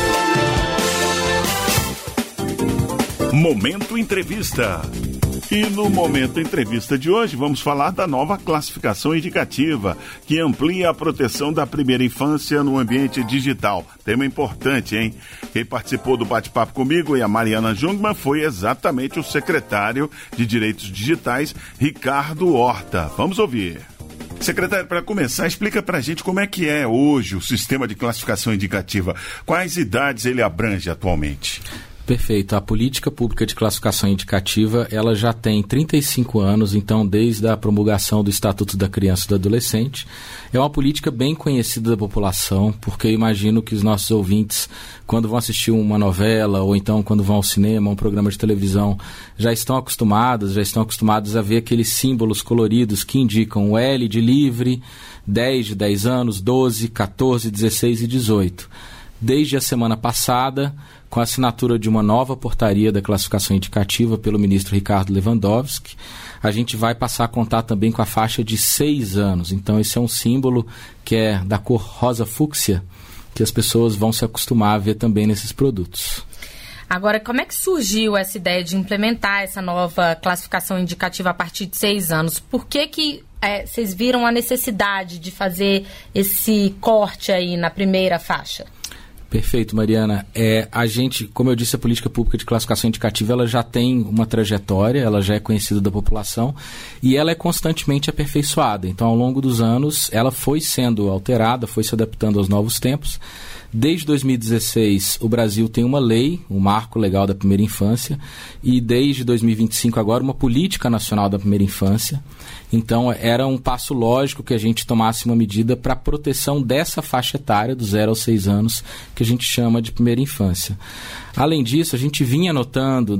Momento Entrevista. E no Momento Entrevista de hoje vamos falar da nova classificação indicativa que amplia a proteção da primeira infância no ambiente digital. Tema importante, hein? Quem participou do bate-papo comigo e a Mariana Jungmann foi exatamente o secretário de Direitos Digitais, Ricardo Horta. Vamos ouvir. Secretário, para começar, explica para a gente como é que é hoje o sistema de classificação indicativa. Quais idades ele abrange atualmente? Perfeito. A política pública de classificação indicativa, ela já tem 35 anos, então desde a promulgação do Estatuto da Criança e do Adolescente. É uma política bem conhecida da população, porque eu imagino que os nossos ouvintes, quando vão assistir uma novela, ou então quando vão ao cinema, um programa de televisão, já estão acostumados a ver aqueles símbolos coloridos que indicam o L de livre, 10 de 10 anos, 12, 14, 16 e 18. Desde a semana passada, com a assinatura de uma nova portaria da classificação indicativa pelo ministro Ricardo Lewandowski, a gente vai passar a contar também com a faixa de 6 anos. Então esse é um símbolo que é da cor rosa fúcsia, que as pessoas vão se acostumar a ver também nesses produtos. Agora, como é que surgiu essa ideia de implementar essa nova classificação indicativa a partir de 6 anos? Por que vocês viram a necessidade de fazer esse corte aí na primeira faixa? Perfeito, Mariana. A gente, como eu disse, a política pública de classificação indicativa, ela já tem uma trajetória, ela já é conhecida da população e ela é constantemente aperfeiçoada. Então, ao longo dos anos, ela foi sendo alterada, foi se adaptando aos novos tempos. Desde 2016, o Brasil tem uma lei, um marco legal da primeira infância, e desde 2025 agora uma política nacional da primeira infância. Então, era um passo lógico que a gente tomasse uma medida para a proteção dessa faixa etária, dos 0 aos 6 anos, que a gente chama de primeira infância. Além disso, a gente vinha notando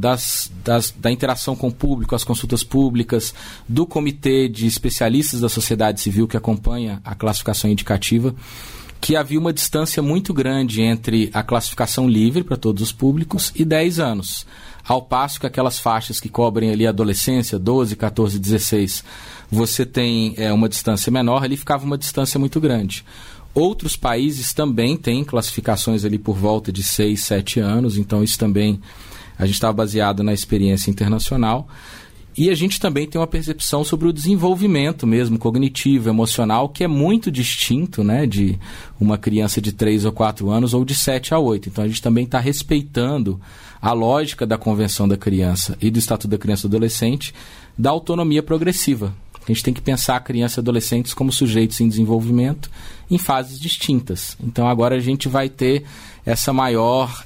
da interação com o público, as consultas públicas, do comitê de especialistas da sociedade civil que acompanha a classificação indicativa, que havia uma distância muito grande entre a classificação livre para todos os públicos e 10 anos. Ao passo que aquelas faixas que cobrem ali a adolescência, 12, 14, 16, você tem uma distância menor, ali ficava uma distância muito grande. Outros países também têm classificações ali por volta de 6, 7 anos, então isso também a gente estava baseado na experiência internacional. E a gente também tem uma percepção sobre o desenvolvimento mesmo, cognitivo, emocional, que é muito distinto, né, de uma criança de 3 ou 4 anos ou de 7 a 8. Então a gente também está respeitando a lógica da Convenção da Criança e do Estatuto da Criança e do Adolescente da autonomia progressiva. A gente tem que pensar crianças e adolescentes como sujeitos em desenvolvimento em fases distintas. Então agora a gente vai ter essa maior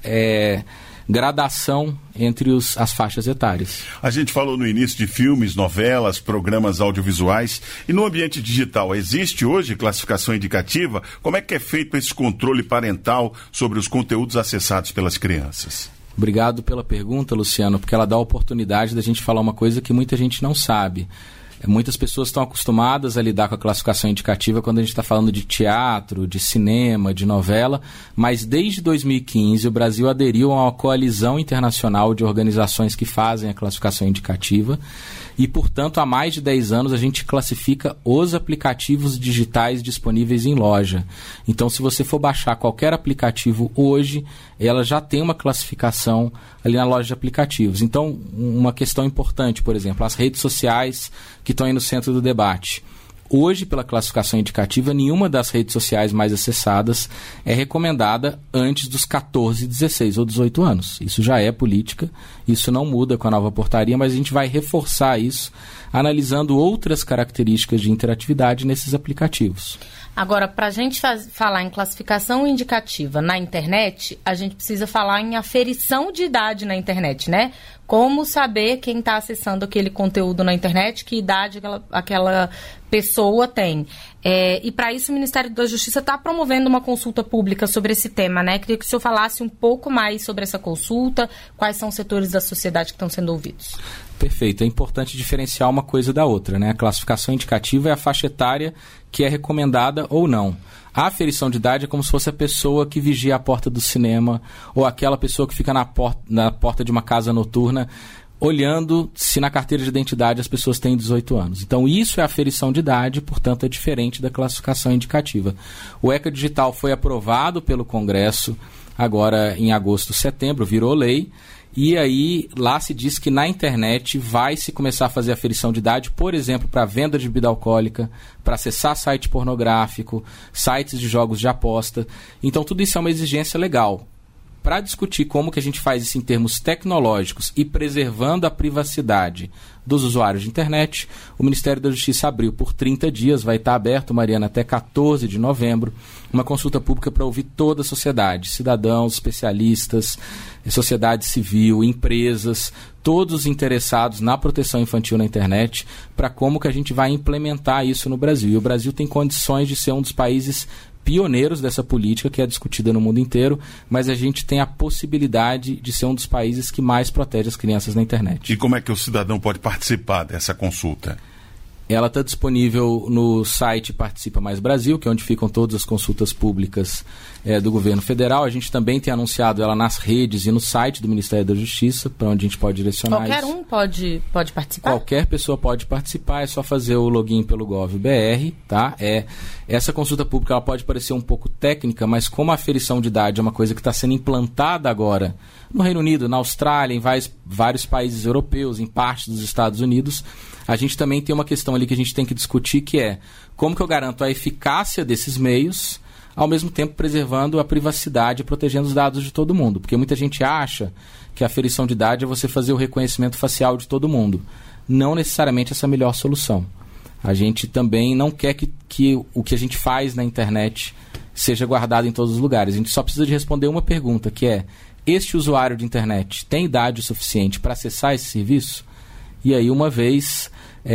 gradação entre as faixas etárias. A gente falou no início de filmes, novelas, programas audiovisuais. E no ambiente digital, existe hoje classificação indicativa? Como é que é feito esse controle parental sobre os conteúdos acessados pelas crianças? Obrigado pela pergunta, Luciano, porque ela dá a oportunidade da gente falar uma coisa que muita gente não sabe. Muitas pessoas estão acostumadas a lidar com a classificação indicativa quando a gente está falando de teatro, de cinema, de novela, mas desde 2015 o Brasil aderiu a uma coalizão internacional de organizações que fazem a classificação indicativa e, portanto, há mais de 10 anos a gente classifica os aplicativos digitais disponíveis em loja. Então, se você for baixar qualquer aplicativo hoje, ela já tem uma classificação ali na loja de aplicativos. Então, uma questão importante, por exemplo, as redes sociais que estão aí no centro do debate. Hoje, pela classificação indicativa, nenhuma das redes sociais mais acessadas é recomendada antes dos 14, 16 ou 18 anos. Isso já é política, isso não muda com a nova portaria, mas a gente vai reforçar isso analisando outras características de interatividade nesses aplicativos. Agora, para a gente falar em classificação indicativa na internet, a gente precisa falar em aferição de idade na internet, né? Como saber quem está acessando aquele conteúdo na internet, que idade aquela pessoa tem. E para isso o Ministério da Justiça está promovendo uma consulta pública sobre esse tema, né? Queria que o senhor falasse um pouco mais sobre essa consulta, quais são os setores da sociedade que estão sendo ouvidos. Perfeito, é importante diferenciar uma coisa da outra, né? A classificação indicativa é a faixa etária que é recomendada ou não. A aferição de idade é como se fosse a pessoa que vigia a porta do cinema ou aquela pessoa que fica na porta de uma casa noturna olhando se na carteira de identidade as pessoas têm 18 anos. Então isso é aferição de idade, portanto é diferente da classificação indicativa. O ECA Digital foi aprovado pelo Congresso agora em agosto, setembro, virou lei. E aí, lá se diz que na internet vai se começar a fazer aferição de idade, por exemplo, para venda de bebida alcoólica, para acessar site pornográfico, sites de jogos de aposta. Então, tudo isso é uma exigência legal. Para discutir como que a gente faz isso em termos tecnológicos e preservando a privacidade dos usuários de internet, o Ministério da Justiça abriu por 30 dias, vai estar aberto, Mariana, até 14 de novembro, uma consulta pública para ouvir toda a sociedade, cidadãos, especialistas, sociedade civil, empresas, todos interessados na proteção infantil na internet, para como que a gente vai implementar isso no Brasil. E o Brasil tem condições de ser um dos países pioneiros dessa política que é discutida no mundo inteiro, mas a gente tem a possibilidade de ser um dos países que mais protege as crianças na internet. E como é que o cidadão pode participar dessa consulta? Ela está disponível no site Participa Mais Brasil, que é onde ficam todas as consultas públicas do governo federal. A gente também tem anunciado ela nas redes e no site do Ministério da Justiça, para onde a gente pode direcionar Qualquer isso. um pode participar? Qualquer pessoa pode participar, é só fazer o login pelo Gov.br, tá? Essa consulta pública ela pode parecer um pouco técnica, mas como a aferição de idade é uma coisa que está sendo implantada agora no Reino Unido, na Austrália, em vários países europeus, em parte dos Estados Unidos, a gente também tem uma questão ali que a gente tem que discutir, que é como que eu garanto a eficácia desses meios, ao mesmo tempo preservando a privacidade e protegendo os dados de todo mundo. Porque muita gente acha que a aferição de idade é você fazer o reconhecimento facial de todo mundo. Não necessariamente essa é a melhor solução. A gente também não quer que o que a gente faz na internet seja guardado em todos os lugares. A gente só precisa de responder uma pergunta, que é: este usuário de internet tem idade suficiente para acessar esse serviço? E aí, uma vez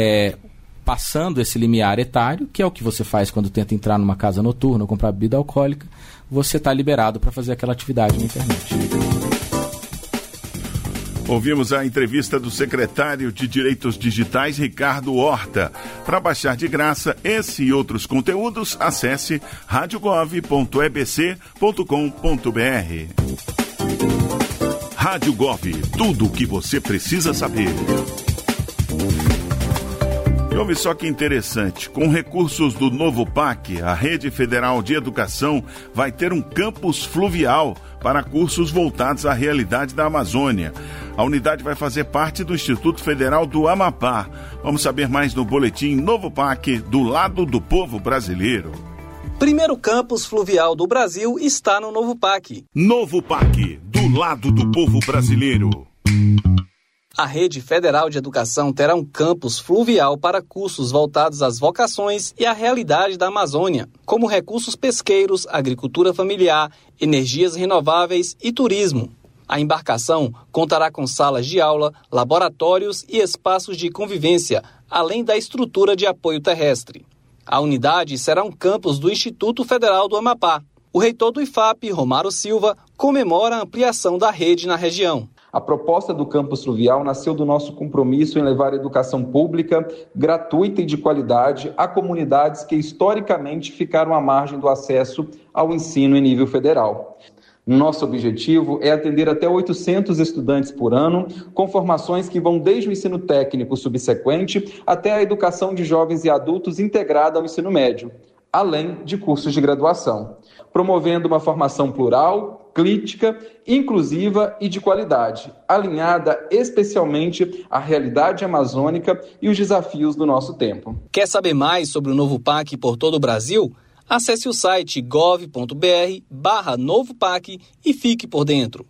passando esse limiar etário, que é o que você faz quando tenta entrar numa casa noturna ou comprar bebida alcoólica, você está liberado para fazer aquela atividade na internet. Ouvimos a entrevista do secretário de Direitos Digitais, Ricardo Horta. Para baixar de graça esse e outros conteúdos, acesse radiogov.ebc.com.br. Rádio Gov, tudo o que você precisa saber. E ouve só que interessante, com recursos do novo PAC, a Rede Federal de Educação vai ter um campus fluvial para cursos voltados à realidade da Amazônia. A unidade vai fazer parte do Instituto Federal do Amapá. Vamos saber mais no boletim Novo PAC, do lado do povo brasileiro. Primeiro campus fluvial do Brasil está no Novo PAC. Novo PAC, do lado do povo brasileiro. A Rede Federal de Educação terá um campus fluvial para cursos voltados às vocações e à realidade da Amazônia, como recursos pesqueiros, agricultura familiar, energias renováveis e turismo. A embarcação contará com salas de aula, laboratórios e espaços de convivência, além da estrutura de apoio terrestre. A unidade será um campus do Instituto Federal do Amapá. O reitor do IFAP, Romário Silva, comemora a ampliação da rede na região. A proposta do campus fluvial nasceu do nosso compromisso em levar a educação pública, gratuita e de qualidade a comunidades que historicamente ficaram à margem do acesso ao ensino em nível federal. Nosso objetivo é atender até 800 estudantes por ano, com formações que vão desde o ensino técnico subsequente até a educação de jovens e adultos integrada ao ensino médio, além de cursos de graduação, promovendo uma formação plural, crítica, inclusiva e de qualidade, alinhada especialmente à realidade amazônica e os desafios do nosso tempo. Quer saber mais sobre o Novo PAC por todo o Brasil? Acesse o site gov.br/Novo PAC e fique por dentro.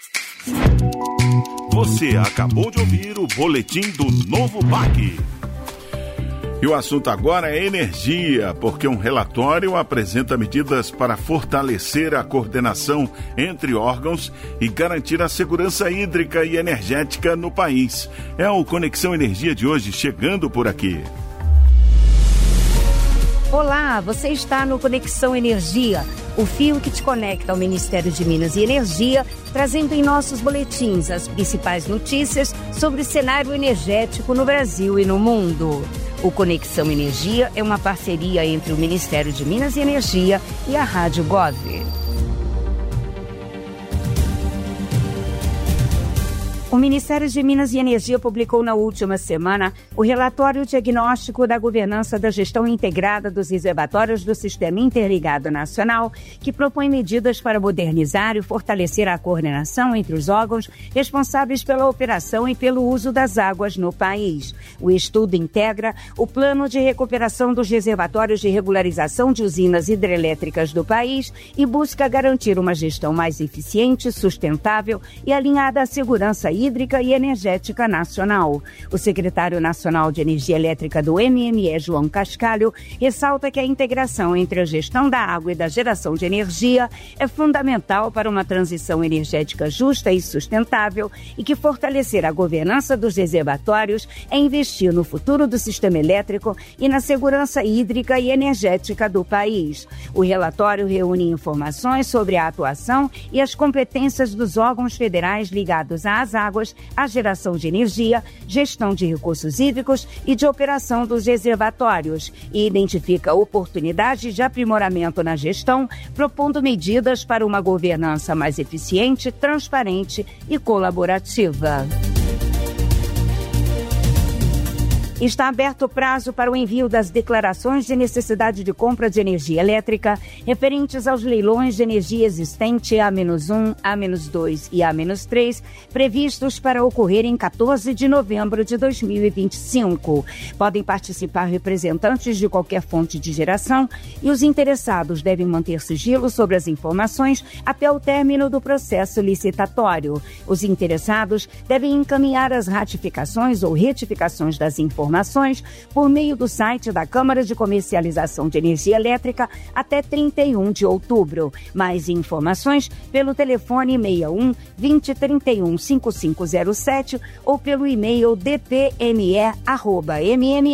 Você acabou de ouvir o boletim do Novo PAC. E o assunto agora é energia, porque um relatório apresenta medidas para fortalecer a coordenação entre órgãos e garantir a segurança hídrica e energética no país. É o Conexão Energia de hoje chegando por aqui. Olá, você está no Conexão Energia, o fio que te conecta ao Ministério de Minas e Energia, trazendo em nossos boletins as principais notícias sobre o cenário energético no Brasil e no mundo. O Conexão Energia é uma parceria entre o Ministério de Minas e Energia e a Rádio Gov. O Ministério de Minas e Energia publicou na última semana o relatório diagnóstico da governança da gestão integrada dos reservatórios do Sistema Interligado Nacional, que propõe medidas para modernizar e fortalecer a coordenação entre os órgãos responsáveis pela operação e pelo uso das águas no país. O estudo integra o plano de recuperação dos reservatórios de regularização de usinas hidrelétricas do país e busca garantir uma gestão mais eficiente, sustentável e alinhada à segurança hídrica e energética nacional. O secretário nacional de Energia Elétrica do MME, João Cascalho, ressalta que a integração entre a gestão da água e da geração de energia é fundamental para uma transição energética justa e sustentável e que fortalecer a governança dos reservatórios é investir no futuro do sistema elétrico e na segurança hídrica e energética do país. O relatório reúne informações sobre a atuação e as competências dos órgãos federais ligados às águas, a geração de energia, gestão de recursos hídricos e de operação dos reservatórios e identifica oportunidades de aprimoramento na gestão, propondo medidas para uma governança mais eficiente, transparente e colaborativa. Está aberto o prazo para o envio das declarações de necessidade de compra de energia elétrica referentes aos leilões de energia existente A-1, A-2 e A-3, previstos para ocorrer em 14 de novembro de 2025. Podem participar representantes de qualquer fonte de geração e os interessados devem manter sigilo sobre as informações até o término do processo licitatório. Os interessados devem encaminhar as ratificações ou retificações das informações por meio do site da Câmara de Comercialização de Energia Elétrica até 31 de outubro. Mais informações pelo telefone 61 2031 5507 ou pelo e-mail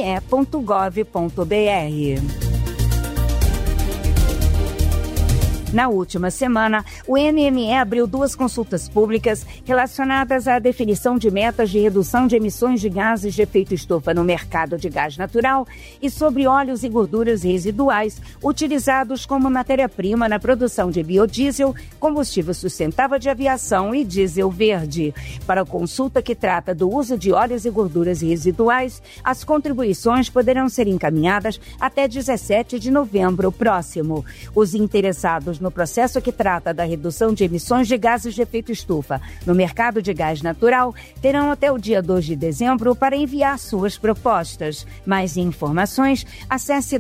dpme@mme.gov.br. Na última semana, o NME abriu 2 consultas públicas relacionadas à definição de metas de redução de emissões de gases de efeito estufa no mercado de gás natural e sobre óleos e gorduras residuais utilizados como matéria-prima na produção de biodiesel, combustível sustentável de aviação e diesel verde. Para a consulta que trata do uso de óleos e gorduras residuais, as contribuições poderão ser encaminhadas até 17 de novembro próximo. Os interessados no processo que trata da redução de emissões de gases de efeito estufa no mercado de gás natural terão até o dia 2 de dezembro para enviar suas propostas. Mais informações, acesse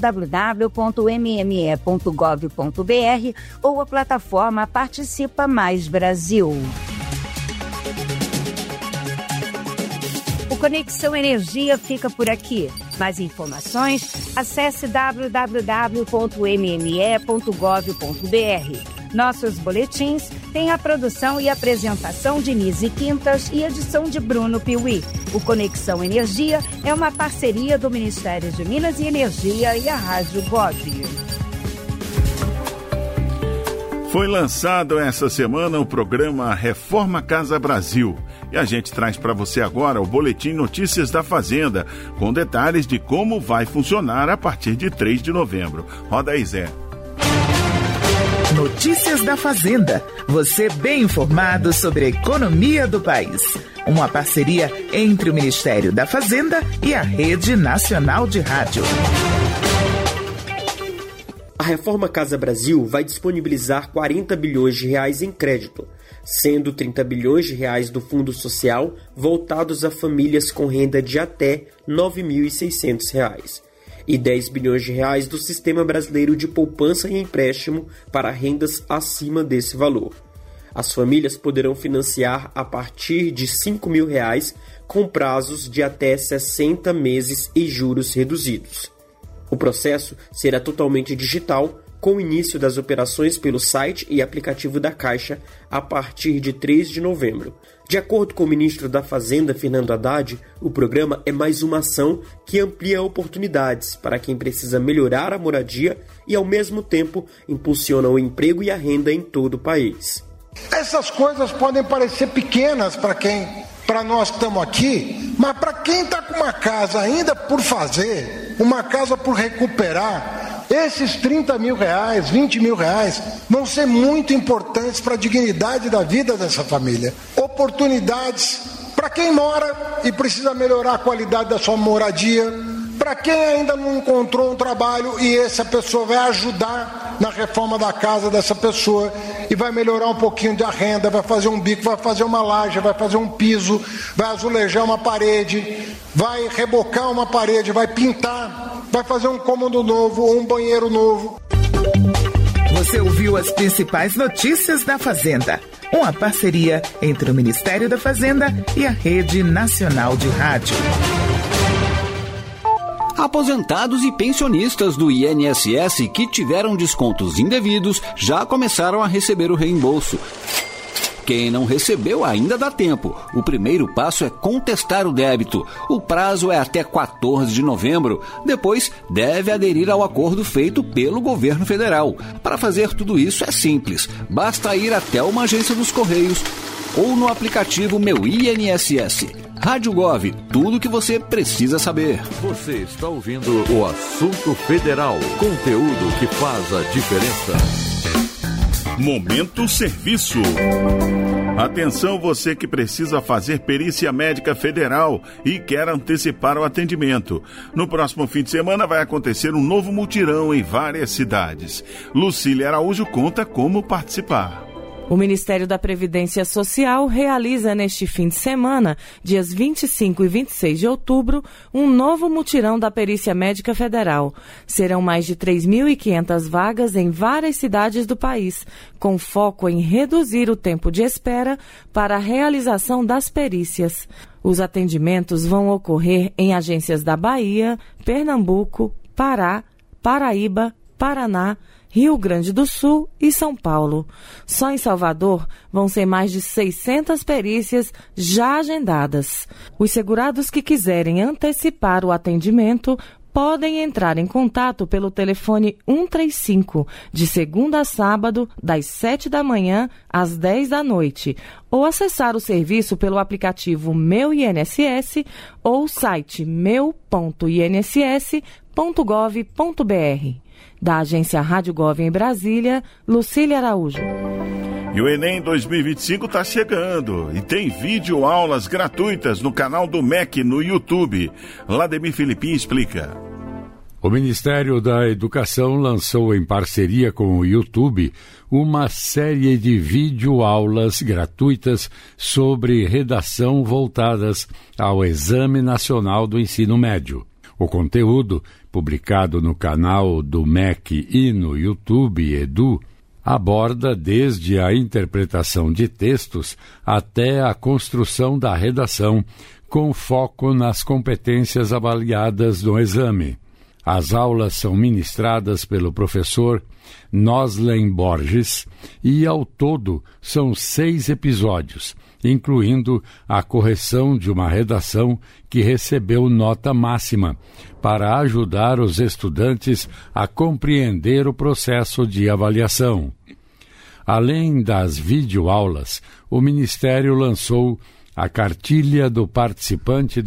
www.mme.gov.br ou a plataforma Participa Mais Brasil. O Conexão Energia fica por aqui. Mais informações, acesse www.mme.gov.br. Nossos boletins têm a produção e apresentação de Nise Quintas e edição de Bruno Piuí. O Conexão Energia é uma parceria do Ministério de Minas e Energia e a Rádio Gov. Foi lançado essa semana o programa Reforma Casa Brasil. E a gente traz para você agora o Boletim Notícias da Fazenda, com detalhes de como vai funcionar a partir de 3 de novembro. Roda aí, Zé. Notícias da Fazenda. Você bem informado sobre a economia do país. Uma parceria entre o Ministério da Fazenda e a Rede Nacional de Rádio. A Reforma Casa Brasil vai disponibilizar 40 bilhões de reais em crédito, sendo 30 bilhões de reais do Fundo Social voltados a famílias com renda de até R$ 9.600 e 10 bilhões de reais do Sistema Brasileiro de Poupança e Empréstimo para rendas acima desse valor. As famílias poderão financiar a partir de R$ 5.000 com prazos de até 60 meses e juros reduzidos. O processo será totalmente digital, com o início das operações pelo site e aplicativo da Caixa a partir de 3 de novembro. De acordo com o ministro da Fazenda, Fernando Haddad, o programa é mais uma ação que amplia oportunidades para quem precisa melhorar a moradia e, ao mesmo tempo, impulsiona o emprego e a renda em todo o país. Essas coisas podem parecer pequenas para nós que estamos aqui, mas para quem está com uma casa ainda por fazer, uma casa por recuperar, esses 30 mil reais, 20 mil reais vão ser muito importantes para a dignidade da vida dessa família. Oportunidades para quem mora e precisa melhorar a qualidade da sua moradia, para quem ainda não encontrou um trabalho e essa pessoa vai ajudar na reforma da casa dessa pessoa e vai melhorar um pouquinho da renda, vai fazer um bico, vai fazer uma laje, vai fazer um piso, vai azulejar uma parede, vai rebocar uma parede, vai pintar, vai fazer um cômodo novo ou um banheiro novo. Você ouviu as principais notícias da Fazenda, uma parceria entre o Ministério da Fazenda e a Rede Nacional de Rádio. Aposentados e pensionistas do INSS que tiveram descontos indevidos já começaram a receber o reembolso. Quem não recebeu ainda dá tempo. O primeiro passo é contestar o débito. O prazo é até 14 de novembro. Depois, deve aderir ao acordo feito pelo governo federal. Para fazer tudo isso é simples. Basta ir até uma agência dos Correios ou no aplicativo Meu INSS. Rádio Gov, tudo o que você precisa saber. Você está ouvindo o Assunto Federal, conteúdo que faz a diferença. Momento Serviço. Atenção, você que precisa fazer perícia médica federal e quer antecipar o atendimento. No próximo fim de semana vai acontecer um novo mutirão em várias cidades. Lucília Araújo conta como participar. O Ministério da Previdência Social realiza neste fim de semana, dias 25 e 26 de outubro, um novo mutirão da Perícia Médica Federal. Serão mais de 3.500 vagas em várias cidades do país, com foco em reduzir o tempo de espera para a realização das perícias. Os atendimentos vão ocorrer em agências da Bahia, Pernambuco, Pará, Paraíba, Paraná, Rio Grande do Sul e São Paulo. Só em Salvador vão ser mais de 600 perícias já agendadas. Os segurados que quiserem antecipar o atendimento podem entrar em contato pelo telefone 135, de segunda a sábado, das 7 da manhã às 10 da noite, ou acessar o serviço pelo aplicativo Meu INSS ou site meu.inss.gov.br. Da agência Rádio Gov em Brasília, Lucília Araújo. E o Enem 2025 está chegando e tem videoaulas gratuitas no canal do MEC no YouTube. Lademir Filipim explica. O Ministério da Educação lançou em parceria com o YouTube uma série de videoaulas gratuitas sobre redação voltadas ao Exame Nacional do Ensino Médio. O conteúdo, publicado no canal do MEC e no YouTube Edu, aborda desde a interpretação de textos até a construção da redação, com foco nas competências avaliadas no exame. As aulas são ministradas pelo professor Noslen Borges e, ao todo, são 6 episódios, incluindo a correção de uma redação que recebeu nota máxima, para ajudar os estudantes a compreender o processo de avaliação. Além das videoaulas, o Ministério lançou a Cartilha do Participante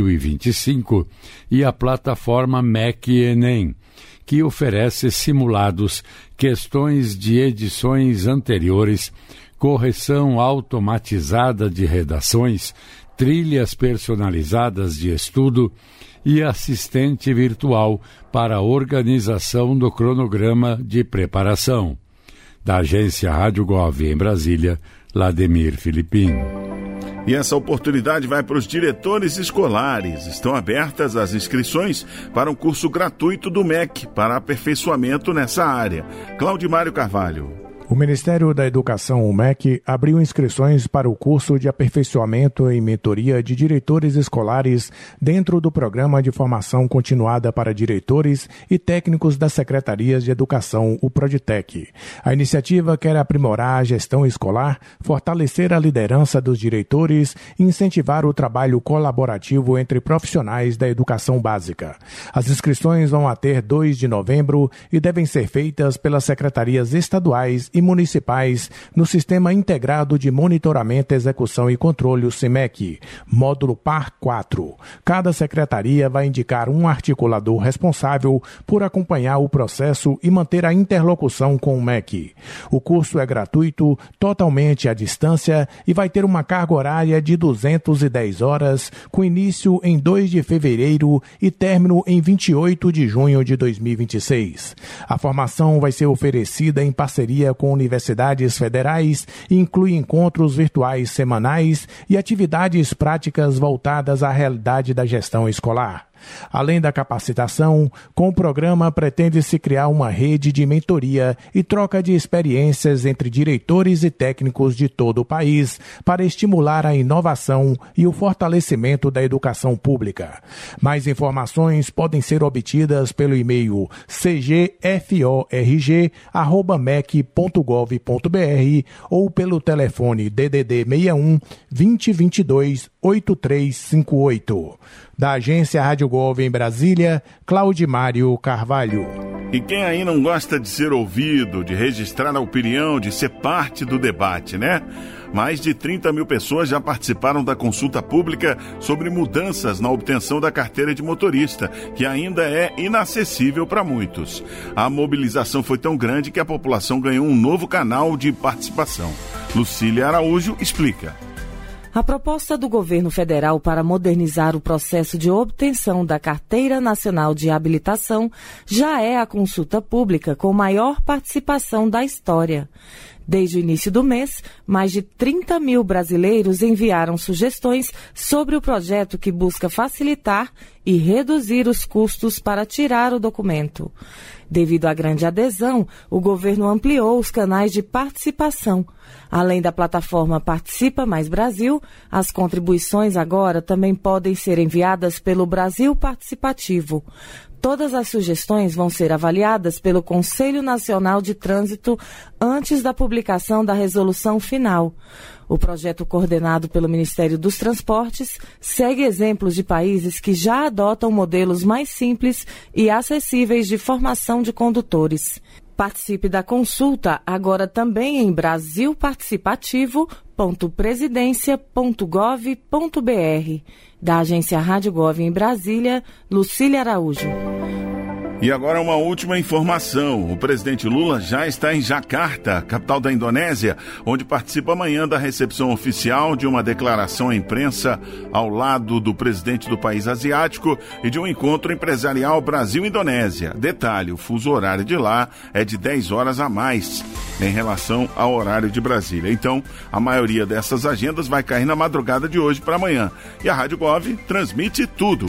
2025 e a plataforma MEC Enem, que oferece simulados, questões de edições anteriores, correção automatizada de redações, trilhas personalizadas de estudo e assistente virtual para a organização do cronograma de preparação. Da agência Rádio Gov em Brasília, Lademir Filipim. E essa oportunidade vai para os diretores escolares. Estão abertas as inscrições para um curso gratuito do MEC para aperfeiçoamento nessa área. Claudimário Carvalho. O Ministério da Educação, o MEC, abriu inscrições para o curso de aperfeiçoamento em mentoria de diretores escolares dentro do Programa de Formação Continuada para Diretores e Técnicos das Secretarias de Educação, o Proditec. A iniciativa quer aprimorar a gestão escolar, fortalecer a liderança dos diretores e incentivar o trabalho colaborativo entre profissionais da educação básica. As inscrições vão até 2 de novembro e devem ser feitas pelas secretarias estaduais e municipais no Sistema Integrado de Monitoramento, Execução e Controle, o SIMEC, módulo PAR 4. Cada secretaria vai indicar um articulador responsável por acompanhar o processo e manter a interlocução com o MEC. O curso é gratuito, totalmente à distância e vai ter uma carga horária de 210 horas, com início em 2 de fevereiro e término em 28 de junho de 2026. A formação vai ser oferecida em parceria com universidades federais e inclui encontros virtuais semanais e atividades práticas voltadas à realidade da gestão escolar. Além da capacitação, com o programa pretende-se criar uma rede de mentoria e troca de experiências entre diretores e técnicos de todo o país para estimular a inovação e o fortalecimento da educação pública. Mais informações podem ser obtidas pelo e-mail cgforg@mec.gov.br ou pelo telefone DDD 61 2022 8358. Da agência Rádio Gov em Brasília, Claudimário Carvalho. E quem aí não gosta de ser ouvido, de registrar a opinião, de ser parte do debate, né? Mais de 30 mil pessoas já participaram da consulta pública sobre mudanças na obtenção da carteira de motorista, que ainda é inacessível para muitos. A mobilização foi tão grande que a população ganhou um novo canal de participação. Lucília Araújo explica. A proposta do governo federal para modernizar o processo de obtenção da Carteira Nacional de Habilitação já é a consulta pública com maior participação da história. Desde o início do mês, mais de 30 mil brasileiros enviaram sugestões sobre o projeto que busca facilitar e reduzir os custos para tirar o documento. Devido à grande adesão, o governo ampliou os canais de participação. Além da plataforma Participa Mais Brasil, as contribuições agora também podem ser enviadas pelo Brasil Participativo. Todas as sugestões vão ser avaliadas pelo Conselho Nacional de Trânsito antes da publicação da resolução final. O projeto, coordenado pelo Ministério dos Transportes, segue exemplos de países que já adotam modelos mais simples e acessíveis de formação de condutores. Participe da consulta agora também em brasilparticipativo.presidencia.gov.br. Da agência Rádio Gov em Brasília, Lucília Araújo. E agora uma última informação. O presidente Lula já está em Jakarta, capital da Indonésia, onde participa amanhã da recepção oficial de uma declaração à imprensa ao lado do presidente do país asiático e de um encontro empresarial Brasil-Indonésia. Detalhe, o fuso horário de lá é de 10 horas a mais em relação ao horário de Brasília. Então, a maioria dessas agendas vai cair na madrugada de hoje para amanhã. E a Rádio Gov transmite tudo.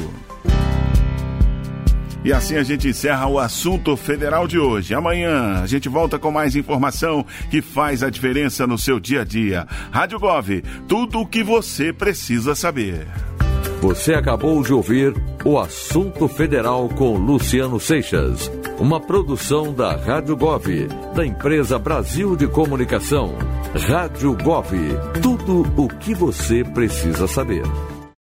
E assim a gente encerra o assunto federal de hoje. Amanhã a gente volta com mais informação que faz a diferença no seu dia a dia. Rádio Gov, tudo o que você precisa saber. Você acabou de ouvir o Assunto Federal com Luciano Seixas. Uma produção da Rádio Gov, da empresa Brasil de Comunicação. Rádio Gov, tudo o que você precisa saber.